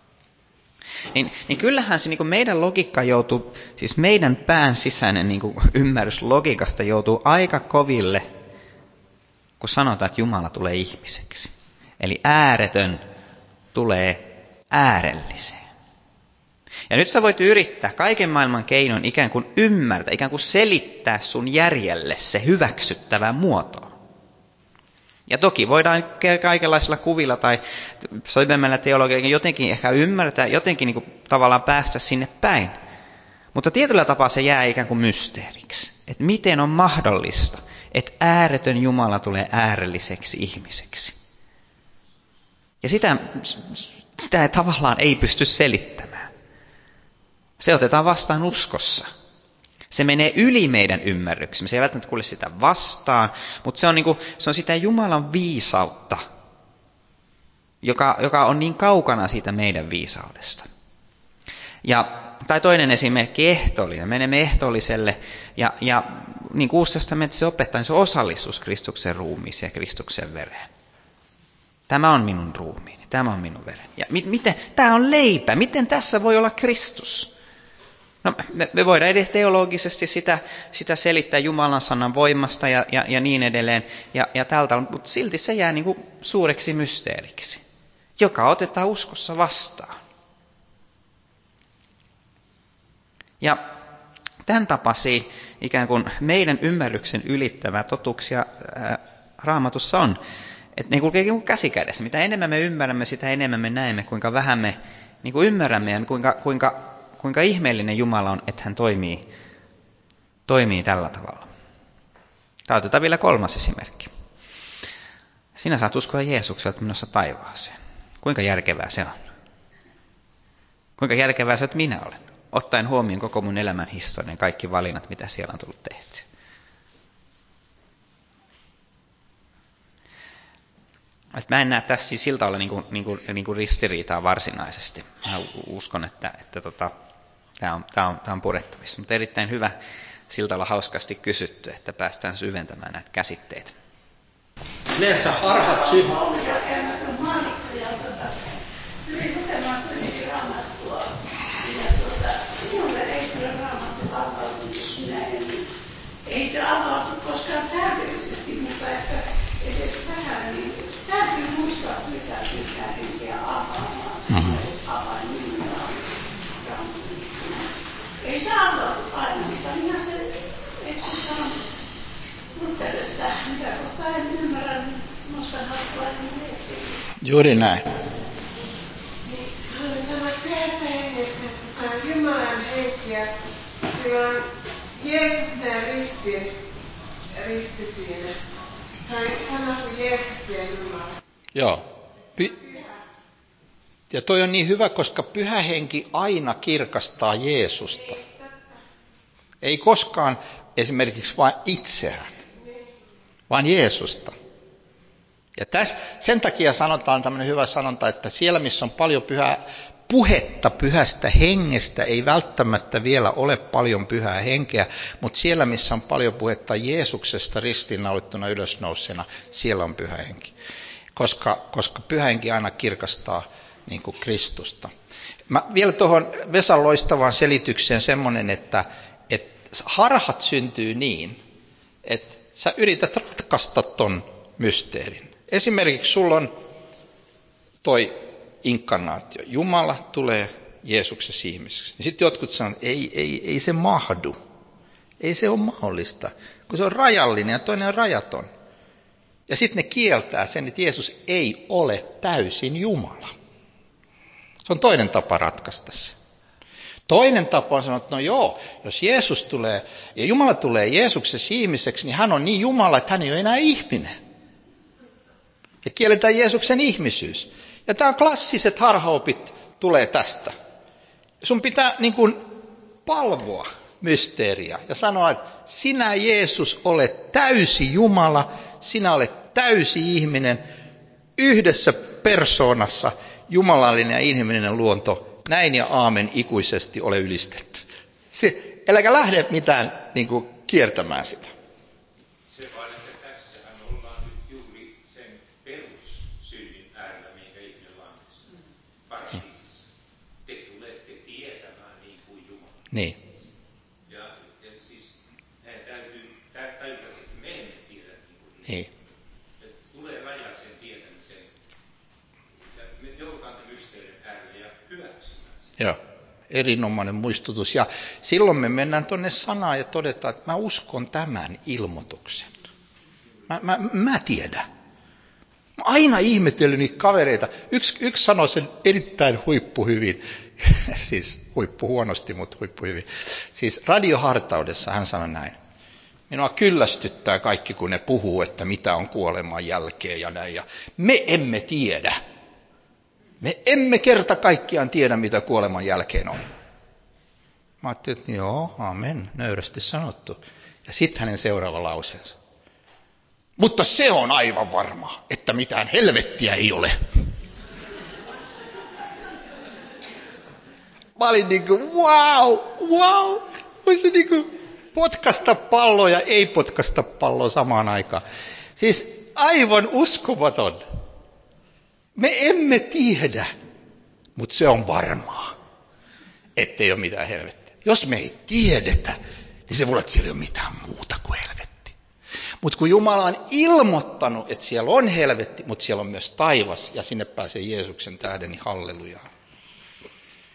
Niin, niin kyllähän se niin kuin meidän logiikka joutuu, siis meidän pään sisäinen niin kuin ymmärrys logiikasta joutuu aika koville, kun sanotaan, että Jumala tulee ihmiseksi. Eli ääretön tulee äärelliseen. Ja nyt sä voit yrittää kaiken maailman keinon ikään kuin ymmärtää, ikään kuin selittää sun järjelle se hyväksyttävä muoto. Ja toki voidaan kaikenlaisilla kuvilla tai soivemmällä teologialla jotenkin ehkä ymmärtää, jotenkin niin kuin tavallaan päästä sinne päin. Mutta tietyllä tapaa se jää ikään kuin mysteeriksi. Että miten on mahdollista, että ääretön Jumala tulee äärelliseksi ihmiseksi. Ja sitä, sitä tavallaan ei pysty selittämään. Se otetaan vastaan uskossa. Se menee yli meidän ymmärryksemme. Se ei välttämättä kuule sitä vastaan, mutta se on, niin kuin, se on sitä Jumalan viisautta, joka, joka on niin kaukana siitä meidän viisaudesta. Ja, tai toinen esimerkki, ehtoollinen. Menemme ehtoolliselle, ja, ja niin kuin Uusi testamentti se opettaa, niin se on osallisuus Kristuksen ruumiiseen ja Kristuksen vereen. Tämä on minun ruumiini, tämä on minun vereni. Ja mi- miten, tämä on leipä, miten tässä voi olla Kristus? No, me, me voidaan edes teologisesti sitä, sitä selittää Jumalan sanan voimasta ja, ja, ja niin edelleen, ja, ja tältä, mutta silti se jää niin kuin suureksi mysteeriksi, joka otetaan uskossa vastaan. Ja tämän tapaisia ikään kuin meidän ymmärryksen ylittävää totuuksia ää, Raamatussa on, että ne kulkee käsi kädessä. Mitä enemmän me ymmärrämme, sitä enemmän me näemme, kuinka vähän me niin kuin ymmärrämme ja kuinka, kuinka, kuinka ihmeellinen Jumala on, että hän toimii, toimii tällä tavalla. Tämä otetaan vielä kolmas esimerkki. Sinä saat uskoa Jeesukselta menossa taivaaseen. Kuinka järkevää se on? Kuinka järkevää se, että minä olen? Ottaen huomioon koko mun elämän historian, kaikki valinnat, mitä siellä on tullut tehty. Että mä en näe tässä siis siltä olla niin kuin, niin kuin, niin kuin ristiriitaa varsinaisesti. Mä uskon, että, että tota, tämä on, tää on, tää on purettavissa. Mutta erittäin hyvä siltä olla hauskasti kysytty, että päästään syventämään näitä käsitteitä. Yleensä harhat syntyy. Ei se avautu koskaan täydellisesti, mutta ehkä edes vähän, niin täytyy muistaa pyytää pyhää henkeä avaamaan sitä avainimia. Ei se avautu aina, mutta minä se, eikö se sano, mutta että mitä kohtaa en ymmärrä, niin nostan hattua ja miettii. Juuri näin. Niin, tämä pyhästä hengestä, että se on Jumalan henkiä, sillä on Jeesus ja risti, risti siinä. Se on sama kuin Jeesus ja Jumala. Joo. Py- ja toi on niin hyvä, koska pyhä henki aina kirkastaa Jeesusta. Ei koskaan esimerkiksi vain itseään, vaan Jeesusta. Ja täs, sen takia sanotaan tämmöinen hyvä sanonta, että siellä missä on paljon pyhää, puhetta pyhästä hengestä, ei välttämättä vielä ole paljon pyhää henkeä, mutta siellä missä on paljon puhetta Jeesuksesta ristiinnaulittuna ylösnousseena, siellä on pyhä henki. Koska, koska pyhä henki aina kirkastaa niin kuin Kristusta. Mä vielä tuohon Vesan loistavaan selitykseen semmoinen, että, että harhat syntyy niin, että sä yrität ratkaista ton mysteerin. Esimerkiksi sulla on toi inkarnaatio. Jumala tulee Jeesuksessa ihmiseksi. Ja sitten jotkut sanovat, että ei, ei, ei se mahdu. Ei se ole mahdollista, kun se on rajallinen ja toinen on rajaton. Ja sitten ne kieltää sen, että Jeesus ei ole täysin Jumala. Se on toinen tapa ratkaista se. Toinen tapa on sanoa, että no joo, jos Jeesus tulee, ja Jumala tulee Jeesuksessa ihmiseksi, niin hän on niin Jumala, että hän ei ole enää ihminen. Ja kielletään Jeesuksen ihmisyys. Ja tämä klassiset harhaopit tulee tästä. Sun pitää niin kuin palvoa mysteeriä ja sanoa, että sinä Jeesus olet täysi Jumala, sinä olet täysi ihminen, yhdessä persoonassa jumalallinen ja inhimillinen luonto, näin ja aamen ikuisesti ole ylistetty. Se, äläkä lähde mitään niin kuin, kiertämään sitä. Se vaan, että tässähän ollaan nyt juuri sen perussynnin äärellä, minkä ihminen langesi paratiisissa. Te tulette tietämään niin kuin Jumala. Niin. Ja, ja siis meidän täytyy tajuta, että me emme tiedä niin kuin Jumala. Niin. Että tulee raja sen tietämiseen. Ja me joudutaan tämän mysteerin äärelle ja hyväksymään sitä. Joo. Erinomainen muistutus. Ja silloin me mennään tuonne sanaan ja todetaan, että mä uskon tämän ilmoituksen. Mä, mä, mä tiedän. Mä aina ihmetellyt niitä kavereita. Yksi, yksi sanoi sen erittäin huippuhyvin. Siis huippu huonosti, mutta huippuhyvin. Siis radiohartaudessa hän sanoi näin. Minua kyllästyttää kaikki, kun ne puhuu, että mitä on kuoleman jälkeen ja näin. Ja me emme tiedä. Me emme kerta kaikkiaan tiedä, mitä kuoleman jälkeen on. Mä ajattelin, että joo, amen, nöyrästi sanottu. Ja sitten hänen seuraava lauseensa. Mutta se on aivan varma, että mitään helvettiä ei ole. Mä olin niin kuin, wow, wow. Voisi niin kuin potkasta palloa ja ei potkasta palloa samaan aikaan. Siis aivan uskomaton. Me emme tiedä, mutta se on varmaa, ettei ole mitään helvettiä. Jos me ei tiedetä, niin se voi olla, että siellä ei ole mitään muuta kuin helvetti. Mutta kun Jumala on ilmoittanut, että siellä on helvetti, mutta siellä on myös taivas, ja sinne pääsee Jeesuksen tähden, niin hallelujaa.